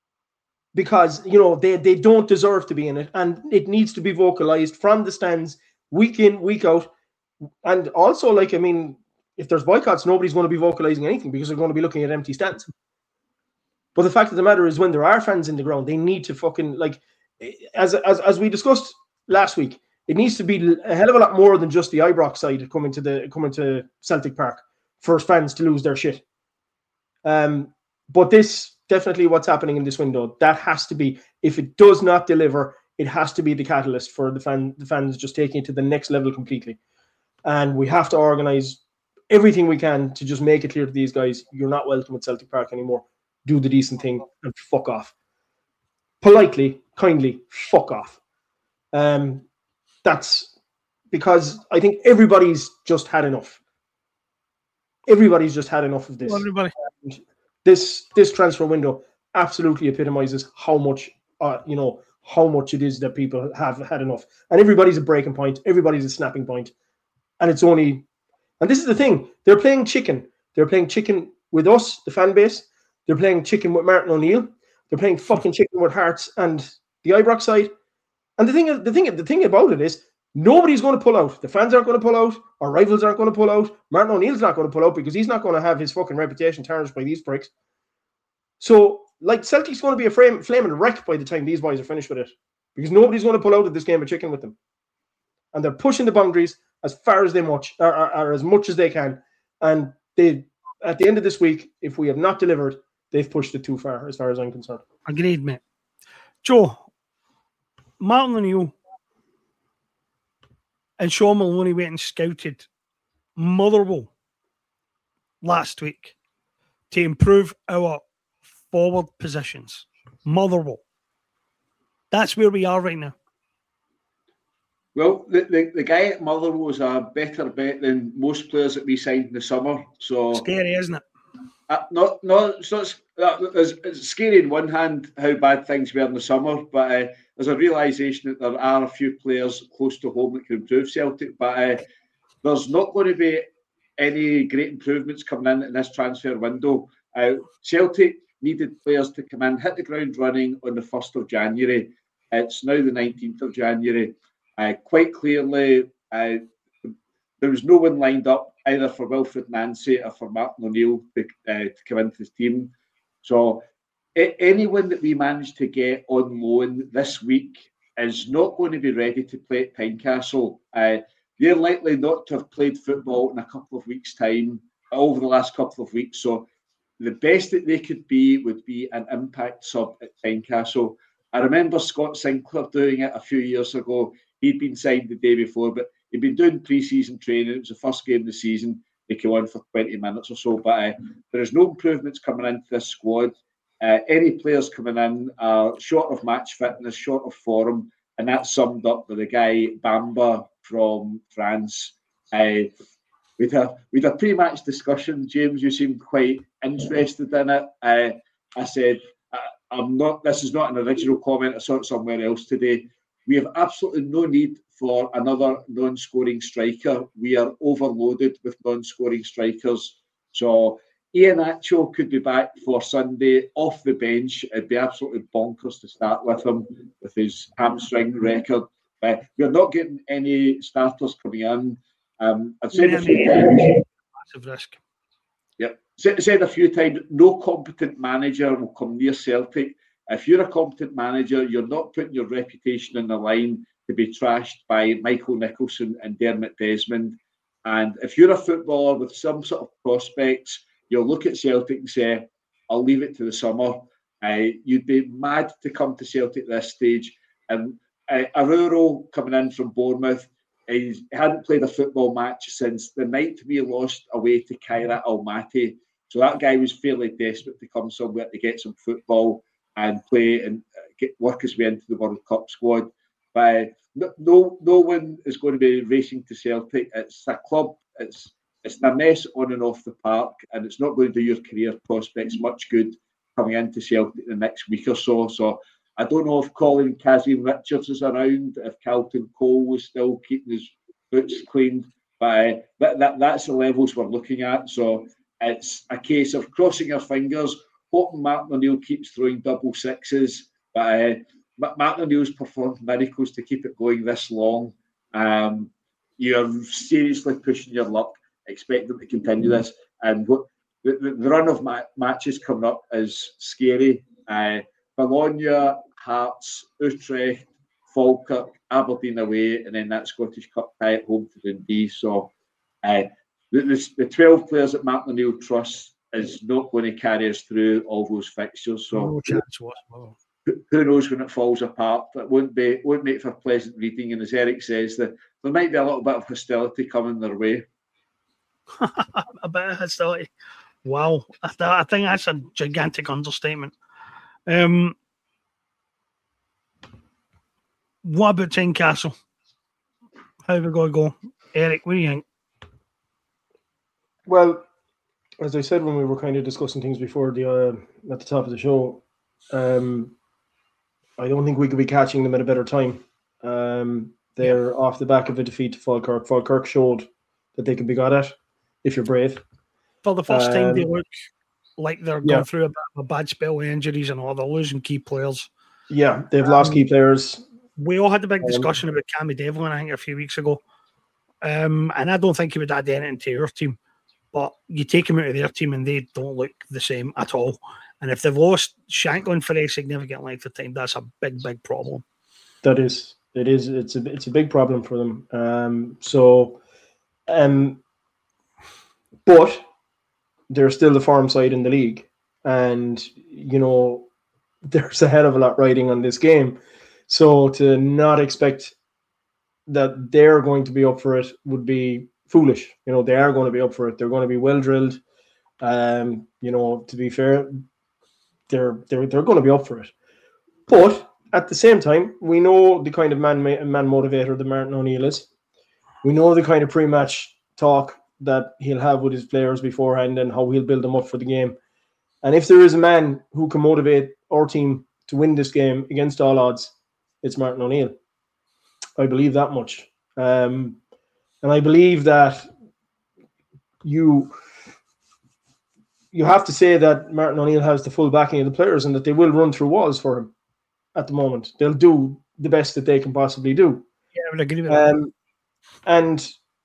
Because, you know, they, they don't deserve to be in it. And it needs to be vocalized from the stands week in, week out. And also, like, I mean, if there's boycotts, nobody's going to be vocalizing anything because they're going to be looking at empty stands. But the fact of the matter is, when there are fans in the ground, they need to fucking, like, as as as we discussed last week, it needs to be a hell of a lot more than just the Ibrox side coming to the coming to Celtic Park for fans to lose their shit. Um, but this definitely what's happening in this window. That has to be, if it does not deliver, it has to be the catalyst for the fan the fans just taking it to the next level completely. And we have to organise everything we can to just make it clear to these guys, you're not welcome at Celtic Park anymore. Do the decent thing and fuck off. Politely, kindly, fuck off. Um, that's because I think everybody's just had enough. Everybody's just had enough of this. Everybody. This this transfer window absolutely epitomizes how much, uh, you know, how much it is that people have had enough. And everybody's a breaking point. Everybody's a snapping point. And it's only, and this is the thing, they're playing chicken. They're playing chicken with us, the fan base. They're playing chicken with Martin O'Neill. They're playing fucking chicken with Hearts and the Ibrox side. And the thing, the thing, the thing about it is, nobody's going to pull out. The fans aren't going to pull out. Our rivals aren't going to pull out. Martin O'Neill's not going to pull out because he's not going to have his fucking reputation tarnished by these pricks. So, like, Celtic's going to be a frame, flaming wreck by the time these boys are finished with it, because nobody's going to pull out of this game of chicken with them. And they're pushing the boundaries as far as they much, or, or, or as much as they can. And they, at the end of this week, if we have not delivered, they've pushed it too far, as far as I'm concerned. Agreed, mate. Joe, Martin O'Neill and Sean Maloney went and scouted Motherwell last week to improve our forward positions. Motherwell. That's where we are right now. Well, the, the, the guy at Motherwell was a better bet than most players that we signed in the summer. So scary, isn't it? Uh, not, not, so it's, uh, it's, it's scary on one hand how bad things were in the summer, but uh, there's a realisation that there are a few players close to home that can improve Celtic, but uh, there's not going to be any great improvements coming in in this transfer window. Uh, Celtic needed players to come in, hit the ground running on the first of January. It's now the nineteenth of January. Uh, quite clearly, uh, there was no one lined up either for Wilfred Nancy or for Martin O'Neill to, uh, to come into the team. So a- anyone that we managed to get on loan this week is not going to be ready to play at Tynecastle. Uh, they're likely not to have played football in a couple of weeks' time, over the last couple of weeks. So the best that they could be would be an impact sub at Tynecastle. I remember Scott Sinclair doing it a few years ago. He'd been signed the day before, but he'd been doing pre-season training. It was the first game of the season. They came on for twenty minutes or so. But uh, there is no improvements coming into this squad. Uh, any players coming in are short of match fitness, short of form, and that's summed up by the guy Bamba from France. Uh, we'd a we'd a pre-match discussion. James, you seemed quite interested in it. Uh, I said, I'm not. This is not an original comment. I saw it somewhere else today. We have absolutely no need for another non-scoring striker. We are overloaded with non-scoring strikers. So Iheanacho could be back for Sunday off the bench. It'd be absolutely bonkers to start with him with his hamstring record. Uh, we're not getting any starters coming in. Um, I've said a few times. Massive risk. Yep. Said a few times, no competent manager will come near Celtic. If you're a competent manager, you're not putting your reputation on the line to be trashed by Michael Nicholson and Dermot Desmond. And if you're a footballer with some sort of prospects, you'll look at Celtic and say, I'll leave it to the summer. Uh, you'd be mad to come to Celtic at this stage. And uh, Aruro coming in from Bournemouth, he hadn't played a football match since the night we lost away to Kairat Almaty. So that guy was fairly desperate to come somewhere to get some football and play and get work his way into the World Cup squad. But no, no, no one is going to be racing to Celtic. It's a club. It's it's a mess on and off the park, and it's not going to do your career prospects much good coming into Celtic the next week or so. So I don't know if Colin Kazim Richards is around, if Carlton Cole was still keeping his boots cleaned, but uh, that, that that's the levels we're looking at. So it's a case of crossing your fingers, hoping Martin O'Neill keeps throwing double sixes. But uh, Martin O'Neill's performed miracles to keep it going this long. Um, you're seriously pushing your luck. Expect them to continue this. And what, the, the run of ma- matches coming up is scary. Uh, Bologna, Hearts, Utrecht, Falkirk, Aberdeen away, and then that Scottish Cup tie at home to Dundee. So uh, the, the, the twelve players that Martin O'Neill trusts is not going to carry us through all those fixtures. So no chance whatsoever. Who, who knows when it falls apart? It won't be won't make for pleasant reading. And as Eric says, that there might be a little bit of hostility coming their way. A bit of hostility. Wow, I, th- I think that's a gigantic understatement. Um, what about Tynecastle? How are we going to go? Eric, what do you think? Well, as I said when we were kind of discussing things before the uh, at the top of the show, um, I don't think we could be catching them at a better time. Um, they're yeah. off the back of a defeat to Falkirk. Falkirk showed that they can be got at if you're brave. For the first um, time, they look like they're going yeah. through a, bit of a bad spell with injuries and all. They're losing key players. Yeah, they've um, lost key players. We all had a big discussion um, about Cammy Devlin, I think, a few weeks ago. Um, and I don't think he would add anything to your team. But you take him out of their team and they don't look the same at all. And if they've lost Shankland for a significant length of time, that's a big, big problem. That is. It is. It's a, it's a big problem for them. Um, so, um, but they're still the form side in the league. And, you know, there's a hell of a lot riding on this game. So to not expect that they're going to be up for it would be foolish. You know, they are going to be up for it. They're going to be well drilled. Um, you know, to be fair, they're they're they're going to be up for it. But at the same time, we know the kind of man man motivator that Martin O'Neill is. We know the kind of pre-match talk that he'll have with his players beforehand and how he'll build them up for the game. And if there is a man who can motivate our team to win this game against all odds, it's Martin O'Neill. I believe that much. Um, and I believe that you you have to say that Martin O'Neill has the full backing of the players and that they will run through walls for him at the moment. They'll do the best that they can possibly do. Yeah, I would agree with um, that. And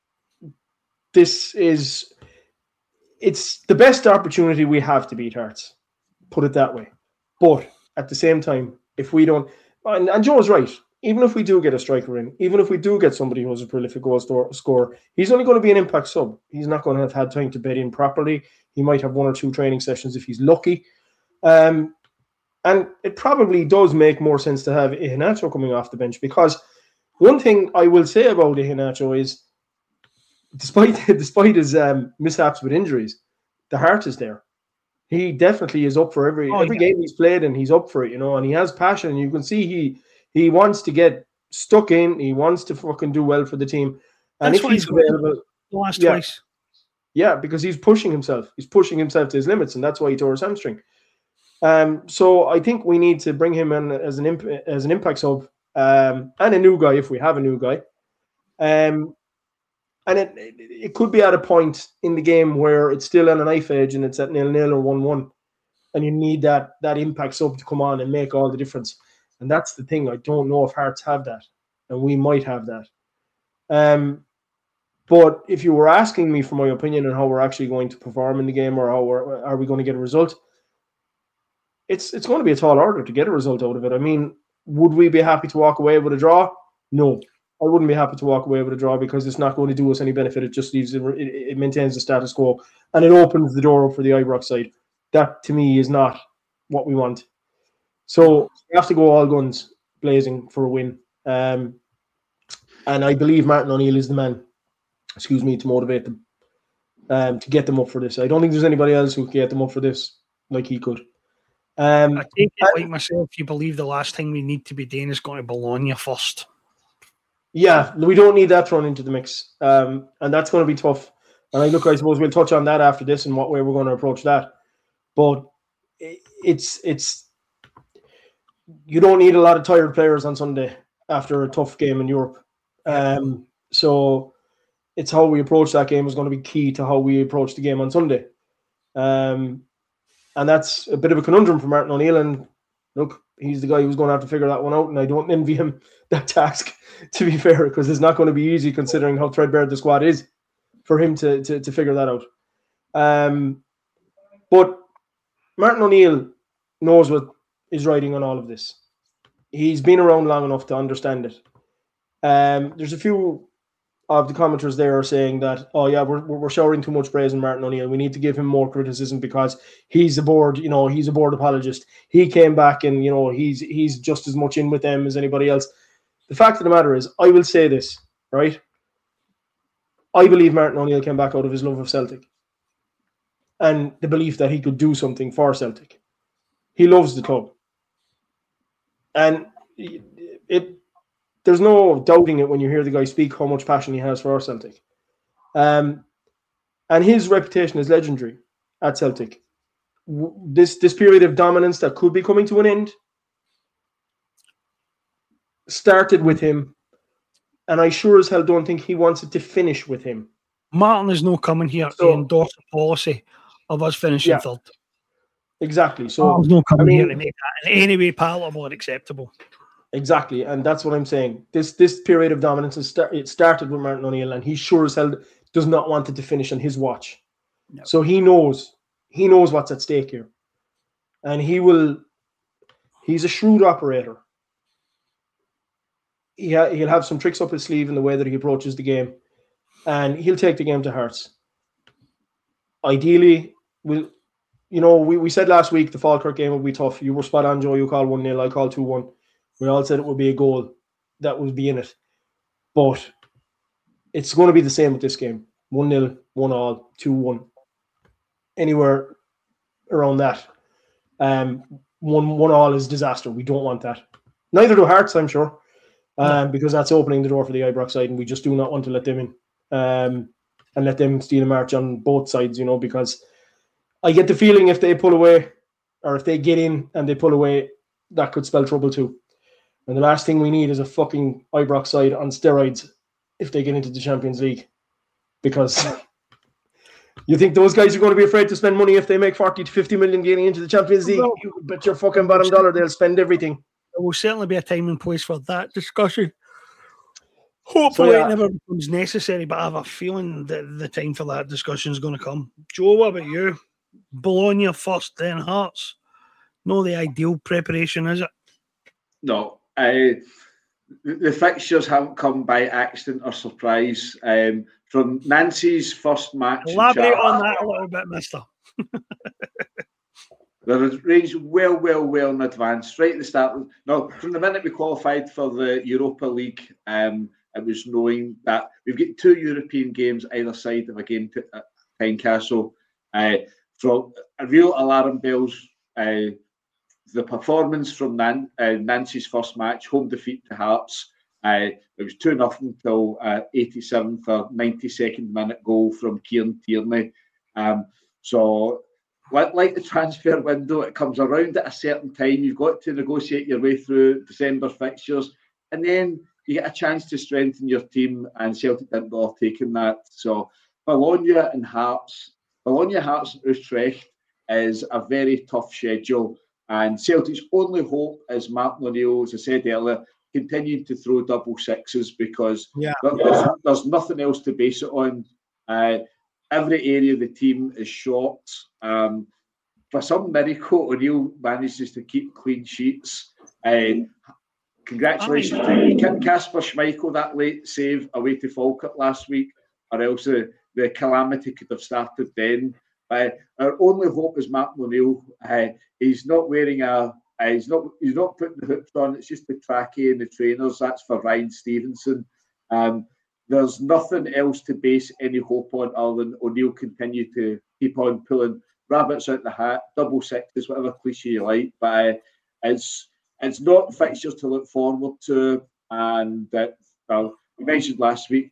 this is, it's the best opportunity we have to beat Hearts, put it that way. But at the same time, if we don't, and, and Joe's right, even if we do get a striker in, even if we do get somebody who's a prolific goal store, scorer, he's only going to be an impact sub. He's not going to have had time to bed in properly. He might have one or two training sessions if he's lucky. Um, and it probably does make more sense to have Iheanacho coming off the bench, because one thing I will say about Iheanacho is, despite despite his um, mishaps with injuries, the heart is there. He definitely is up for every oh, every yeah. game he's played, and he's up for it, you know, and he has passion. And you can see he he wants to get stuck in. He wants to fucking do well for the team. And That's if he's available, the last yeah, twice. Yeah, because he's pushing himself. He's pushing himself to his limits, and that's why he tore his hamstring. Um, so I think we need to bring him in as an imp- as an impact sub, um, and a new guy if we have a new guy. Um, and it it could be at a point in the game where it's still on a knife edge and it's at nil nil or one one, and you need that that impact sub to come on and make all the difference. And that's the thing. I don't know if Hearts have that, and we might have that. Um, but if you were asking me for my opinion on how we're actually going to perform in the game, or how we're, are we going to get a result, it's it's going to be a tall order to get a result out of it. I mean, would we be happy to walk away with a draw? No, I wouldn't be happy to walk away with a draw, because it's not going to do us any benefit. It just leaves it, it, it maintains the status quo, and it opens the door up for the Ibrox side. That to me is not what we want. So we have to go all guns blazing for a win. Um, and I believe Martin O'Neill is the man, excuse me, to motivate them, um, to get them up for this. I don't think there's anybody else who can get them up for this like he could. Um, I take it like myself, you believe the last thing we need to be doing is going to Bologna first. Yeah, we don't need that thrown into the mix. Um, and that's going to be tough. And I look, I suppose we'll touch on that after this and what way we're going to approach that. But it's it's you don't need a lot of tired players on Sunday after a tough game in Europe. Um, so it's how we approach that game is going to be key to how we approach the game on Sunday. Um, and that's a bit of a conundrum for Martin O'Neill. And look, he's the guy who's going to have to figure that one out. And I don't envy him that task, to be fair, because it's not going to be easy considering how threadbare the squad is for him to, to, to figure that out. Um, but Martin O'Neill knows what is riding on all of this. He's been around long enough to understand it. Um, there's a few of the commenters there are saying that, oh yeah, we're we're showering too much praise on Martin O'Neill. We need to give him more criticism because he's a board, you know, he's a board apologist. He came back and, you know, he's he's just as much in with them as anybody else. The fact of the matter is, I will say this, right? I believe Martin O'Neill came back out of his love of Celtic and the belief that he could do something for Celtic. He loves the club. And it, it there's no doubting it when you hear the guy speak how much passion he has for our Celtic. Um, and his reputation is legendary at Celtic. This this period of dominance that could be coming to an end started with him, and I sure as hell don't think he wants it to finish with him. Martin is no coming here so, to endorse a policy of us finishing yeah, third. Exactly. So Martin's no coming I mean, here to make that in any way palatable and acceptable. Exactly, and that's what I'm saying. This this period of dominance is start, it started with Martin O'Neill, and he sure as hell does not want it to finish on his watch. No. So he knows he knows what's at stake here, and he will. He's a shrewd operator. He ha, he'll have some tricks up his sleeve in the way that he approaches the game, and he'll take the game to Hearts. Ideally, we'll, you know, we, we said last week the Falkirk game would be tough. You were spot on, Joe. You called one nil. I called two one. We all said it would be a goal that would be in it. But it's going to be the same with this game. one nil, one all, two one. Anywhere around that. Um, one, one all is disaster. We don't want that. Neither do Hearts, I'm sure. Um, because that's opening the door for the Ibrox side, and we just do not want to let them in. Um, and let them steal a march on both sides, you know, because I get the feeling if they pull away, or if they get in and they pull away, that could spell trouble too. And the last thing we need is a fucking Ibrox side on steroids if they get into the Champions League. Because You think those guys are going to be afraid to spend money if they make forty to fifty million getting into the Champions League? You bet your fucking bottom dollar they'll spend everything. There will certainly be a time and place for that discussion. Hopefully so, yeah. It never becomes necessary, but I have a feeling that the time for that discussion is going to come. Joe, what about you? Bologna first, then Hearts. No, the ideal preparation, is it? No. I, the fixtures haven't come by accident or surprise. Um, from Nancy's first match... Elaborate on that a little bit, mister. They're arranged well, well, well in advance. Right at the start. No, from the minute we qualified for the Europa League, um, it was knowing that we've got two European games either side of a game to uh, Tynecastle. Uh, from a real alarm bells, uh, the performance from Nan, uh, Nancy's first match, home defeat to Hearts. Uh, it was two nothing till uh, eighty-seventh or ninety-second minute goal from Kieran Tierney. Um, so, like, like the transfer window, it comes around at a certain time. You've got to negotiate your way through December fixtures, and then you get a chance to strengthen your team, and Celtic didn't bother taking that. So, Bologna and Hearts, Bologna, Hearts and Utrecht is a very tough schedule. And Celtic's only hope is Martin O'Neill, as I said earlier, continuing to throw double sixes because yeah. there's, there's nothing else to base it on. Uh, every area of the team is short. Um, for some miracle, O'Neill manages to keep clean sheets. Uh, congratulations to Kasper Schmeichel, that late save away to Falkirk last week, or else the, the calamity could have started then. Uh, our only hope is Martin O'Neill. Uh, he's not wearing a. Uh, he's not. He's not putting the hoops on. It's just the trackie and the trainers. That's for Ryan Stevenson. Um, there's nothing else to base any hope on other than O'Neill continue to keep on pulling rabbits out the hat, double sixes, whatever cliche you like. But uh, it's it's not fixtures to look forward to. And uh, well, we mentioned last week.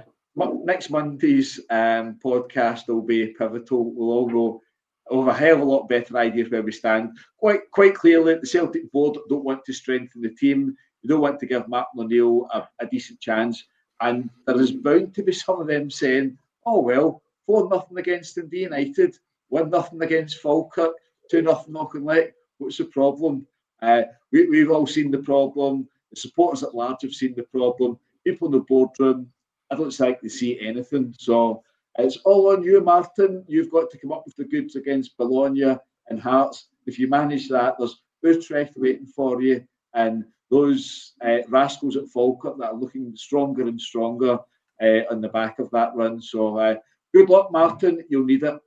Next Monday's um, podcast will be pivotal. We'll all know, we'll have a hell of a lot better idea of where we stand. Quite quite clearly, the Celtic board don't want to strengthen the team. They don't want to give Martin O'Neill a, a decent chance. And there is bound to be some of them saying, oh, well, four nothing against Dundee United, one nothing against Falkirk, two nothing Auchinleck. What's the problem? Uh, we, we've all seen the problem. The supporters at large have seen the problem. People in the boardroom, I don't think they see anything. So it's all on you, Martin. You've got to come up with the goods against Bologna and Hearts. If you manage that, there's Utrecht waiting for you, and those uh, rascals at Falkirk that are looking stronger and stronger uh, on the back of that run. So uh, good luck, Martin. You'll need it.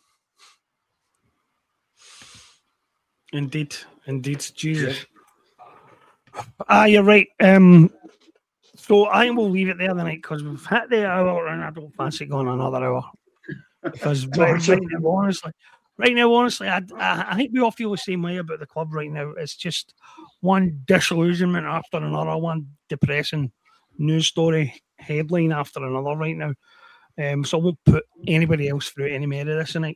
Indeed, indeed, Jesus. Ah, you're right. Um, so I will leave it there tonight because we've hit the hour and I don't fancy going another hour. Because right, right now, honestly, right now, honestly, I, I, I think we all feel the same way about the club right now. It's just one disillusionment after another, one depressing news story headline after another right now. Um, so I won't put anybody else through any more of this tonight.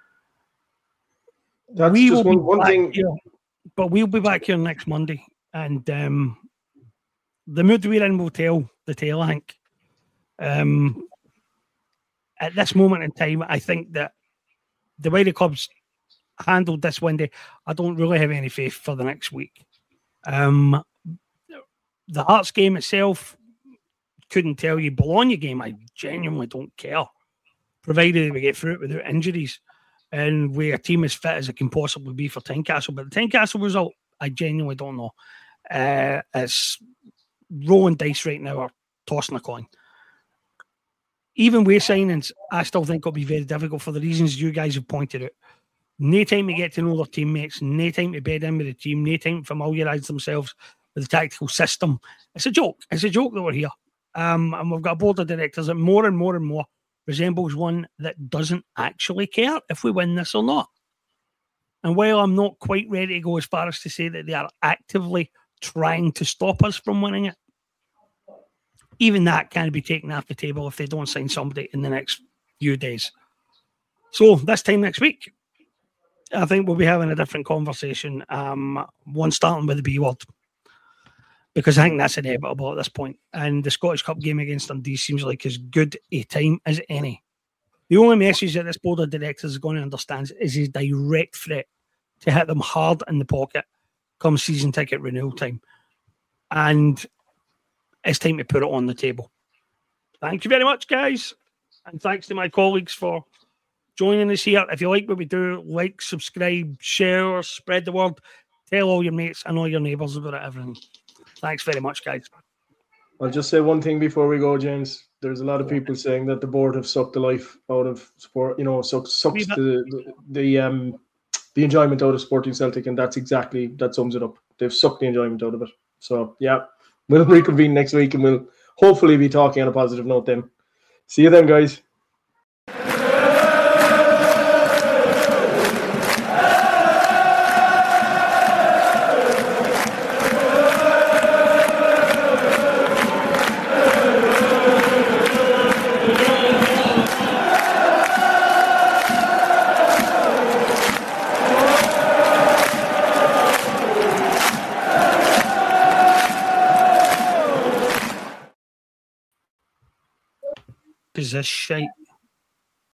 That's we just will one, one thing. Here, but we'll be back here next Monday. And um, the mood we're in will tell the tale, I think. Um, at this moment in time, I think that the way the club's handled this window, I don't really have any faith for the next week. Um, the Hearts game itself, couldn't tell you. Bologna game, I genuinely don't care, provided we get through it without injuries and we're a team as fit as it can possibly be for Tynecastle. But the Tynecastle result, I genuinely don't know. Uh, it's rolling dice right now or tossing a coin. Even with signings, I still think it'll be very difficult for the reasons you guys have pointed out. No time to get to know their teammates, no time to bed in with the team, no time to familiarise themselves with the tactical system. It's a joke. It's a joke that we're here. Um, and we've got a board of directors that more and more and more resembles one that doesn't actually care if we win this or not. And while I'm not quite ready to go as far as to say that they are actively trying to stop us from winning it, even that can be taken off the table if they don't sign somebody in the next few days. So this time next week, I think we'll be having a different conversation, um, one starting with the B word, because I think that's inevitable at this point. And the Scottish Cup game against Dundee seems like as good a time as any The only message that this board of directors is going to understand is his direct threat to hit them hard in the pocket come season ticket renewal time. And it's time to put it on the table. Thank you very much, guys. And thanks to my colleagues for joining us here. If you like what we do, like, subscribe, share, spread the word, tell all your mates and all your neighbours about it, everything. Thanks very much, guys. I'll just say one thing before we go, James. There's a lot of people saying that the board have sucked the life out of sport, you know, sucks, sucks the, the the um the enjoyment out of Sporting Celtic, and that's exactly, that sums it up. They've sucked the enjoyment out of it. So yeah, we'll reconvene next week and we'll hopefully be talking on a positive note then. See you then, guys. Is this shite?